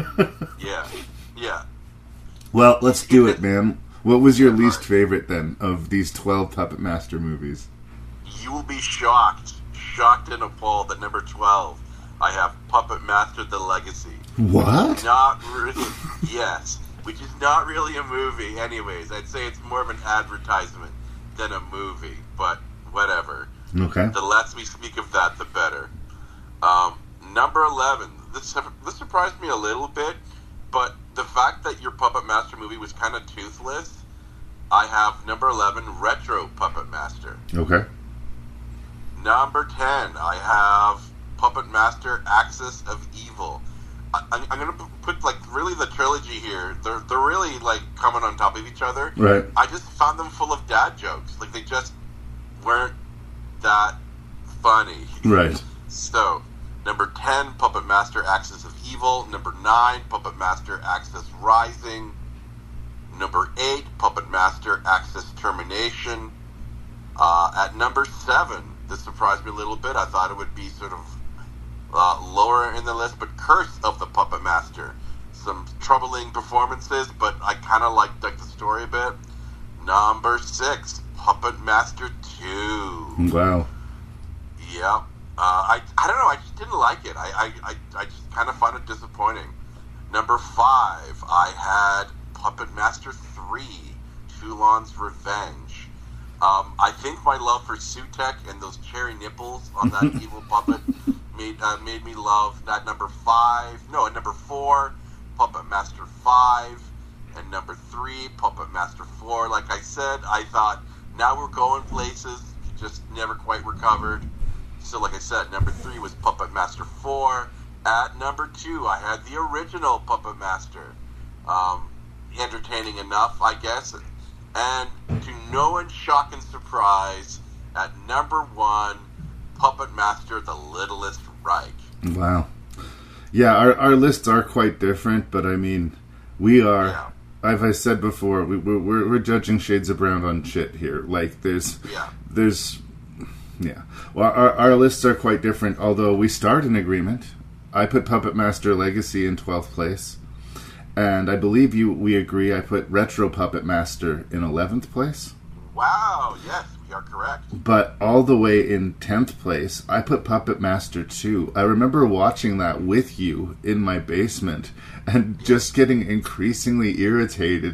Yeah. Well, let's do it, man. What was your least favorite, then, of these 12 Puppet Master movies? You will be shocked and appalled that number 12, I have Puppet Master: The Legacy. What? Not really. Yes, which is not really a movie. Anyways, I'd say it's more of an advertisement than a movie. But whatever. Okay. The less we speak of that, the better. Number 11. This surprised me a little bit, but the fact that your Puppet Master movie was kind of toothless, I have number 11, Retro Puppet Master. Okay. Number 10, I have Puppet Master: Axis of Evil. I'm going to put, like, really the trilogy here. They're really, like, coming on top of each other. Right. I just found them full of dad jokes. Like, they just weren't that funny. Right. So, number 10, Puppet Master: Axis of Evil. Number 9, Puppet Master: Axis Rising. Number 8, Puppet Master: Axis Termination. At number 7, this surprised me a little bit. I thought it would be sort of lower in the list, but Curse of the Puppet Master. Some troubling performances, but I kind of liked the story a bit. Number 6, Puppet Master 2. Wow. Yep. I don't know, I just didn't like it. I just kind of found it disappointing. Number 5, I had Puppet Master 3, Toulon's Revenge. I think my love for Sutekh and those cherry nipples on that evil puppet made me love that. At number 4, Puppet Master 5, and number 3, Puppet Master 4. Like I said, I thought, now we're going places, just never quite recovered. So like I said, number 3 was Puppet Master 4. At number 2, I had the original Puppet Master. Entertaining enough, I guess. And to no one's shock and surprise, at number 1, Puppet Master: The Littlest Reich. Wow. Yeah, our lists are quite different, but I mean, we are, as I said before, we're judging shades of brown on shit here. Like, there's. Well, our lists are quite different, although we start in agreement. I put Puppet Master Legacy in 12th place. And I believe we agree I put Retro Puppet Master in 11th place. Wow, yes, we are correct. But all the way in 10th place, I put Puppet Master 2. I remember watching that with you in my basement and just getting increasingly irritated.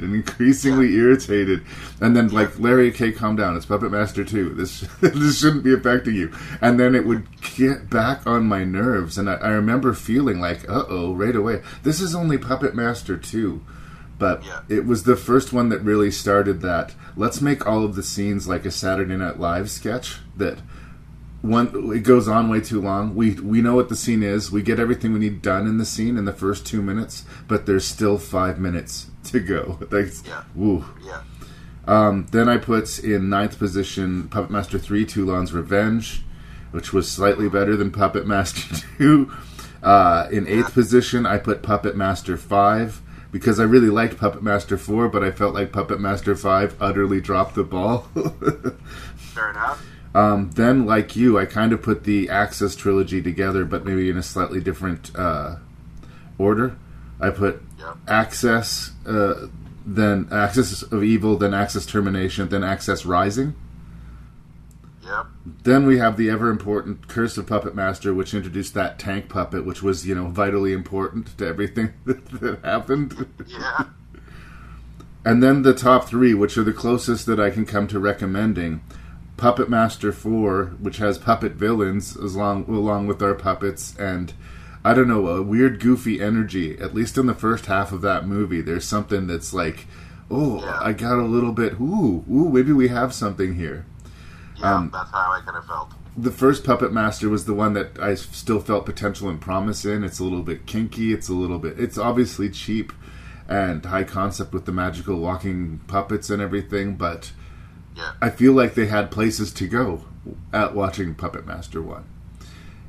And then, like, Larry K., calm down. It's Puppet Master 2. This shouldn't be affecting you. And then it would get back on my nerves. And I remember feeling like, uh-oh, right away. This is only Puppet Master 2. But it was the first one that really started that. Let's make all of the scenes like a Saturday Night Live sketch. That it goes on way too long. We know what the scene is. We get everything we need done in the scene in the first 2 minutes. But there's still 5 minutes to go. Woo. Then I put in 9th position Puppet Master 3, Toulon's Revenge, which was slightly better than Puppet Master 2. In 8th position, I put Puppet Master 5. Because I really liked Puppet Master 4, but I felt like Puppet Master 5 utterly dropped the ball. Fair enough. Then, like you, I kind of put the Axis trilogy together, but maybe in a slightly different order. I put Axis, then Axis of Evil, then Axis Termination, then Axis Rising. Yep. Then we have the ever-important Curse of Puppet Master, which introduced that tank puppet, which was, vitally important to everything that happened. Yeah. And then the top 3, which are the closest that I can come to recommending. Puppet Master 4, which has puppet villains along with our puppets, and, I don't know, a weird, goofy energy. At least in the first half of that movie, there's something that's like, I got a little bit, maybe we have something here. Yeah, that's how I kind of felt. The first Puppet Master was the one that I still felt potential and promise in. It's a little bit kinky. It's obviously cheap and high concept with the magical walking puppets and everything, but I feel like they had places to go at watching Puppet Master 1.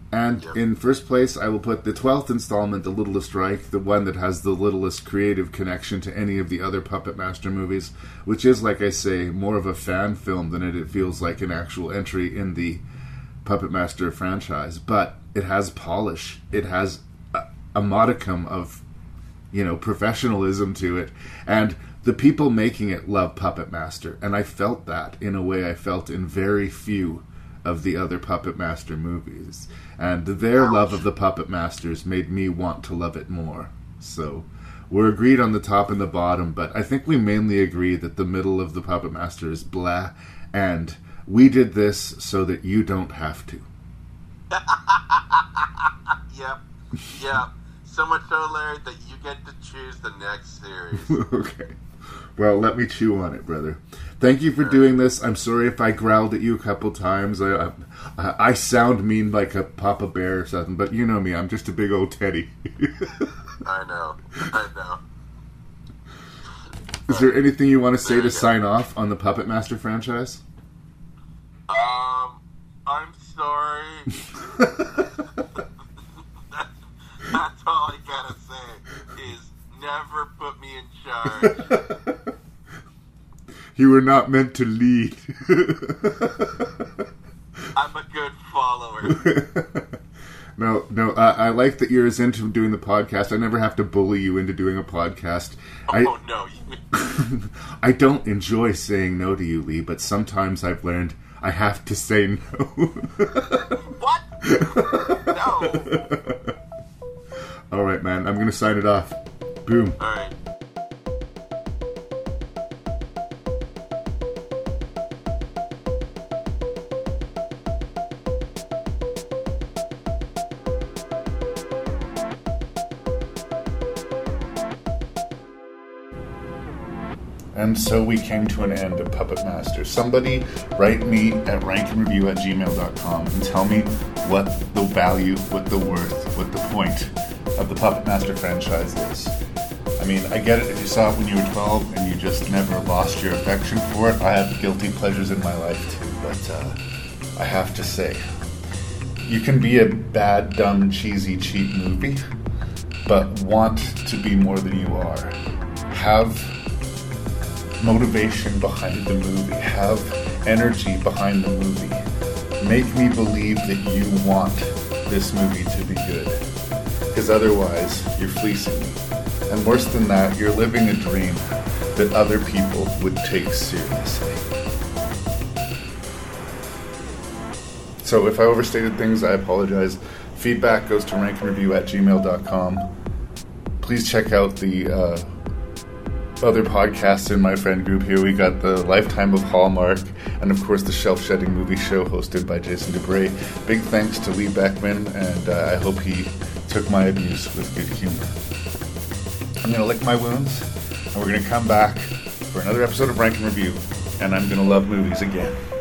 And in first place, I will put the 12th installment, The Littlest Reich, the one that has the littlest creative connection to any of the other Puppet Master movies, which is, like I say, more of a fan film than it feels like an actual entry in the Puppet Master franchise. But it has polish. It has a modicum of, professionalism to it. And the people making it love Puppet Master. And I felt that in a way I felt in very few of the other Puppet Master movies. And their love of the Puppet Masters made me want to love it more. So we're agreed on the top and the bottom, but I think we mainly agree that the middle of the Puppet Master is blah, and we did this so that you don't have to. Yep. So much so, Larry, that you get to choose the next series. Okay. Well, let me chew on it, brother. Thank you for doing this. I'm sorry if I growled at you a couple times. I sound mean like a Papa Bear or something, but you know me. I'm just a big old teddy. I know. Is there anything you want to say to sign off on the Puppet Master franchise? I'm sorry. That's all I gotta say is never put me in charge. You were not meant to lead. I'm a good follower. No, I like that you're as into doing the podcast. I never have to bully you into doing a podcast. No. I don't enjoy saying no to you, Lee, but sometimes I've learned I have to say no. What? No. All right, man. I'm going to sign it off. Boom. All right. And so we came to an end of Puppet Master. Somebody write me at rankandreview@gmail.com and tell me what the value, what the worth, what the point of the Puppet Master franchise is. I mean, I get it if you saw it when you were 12 and you just never lost your affection for it. I have guilty pleasures in my life too, but I have to say, you can be a bad, dumb, cheesy, cheap movie, but want to be more than you are. Have motivation behind the movie. Have energy behind the movie. Make me believe that you want this movie to be good. Because otherwise, you're fleecing me. And worse than that, you're living a dream that other people would take seriously. So if I overstated things, I apologize. Feedback goes to rankandreview@gmail.com. Please check out the other podcasts in my friend group here. We got the Lifetime of Hallmark, and of course the Shelf Shedding Movie Show hosted by Jason DeBray. Big thanks to Lee Beckman, and I hope he took my abuse with good humor. I'm going to lick my wounds, and we're going to come back for another episode of Rank and Review, and I'm going to love movies again.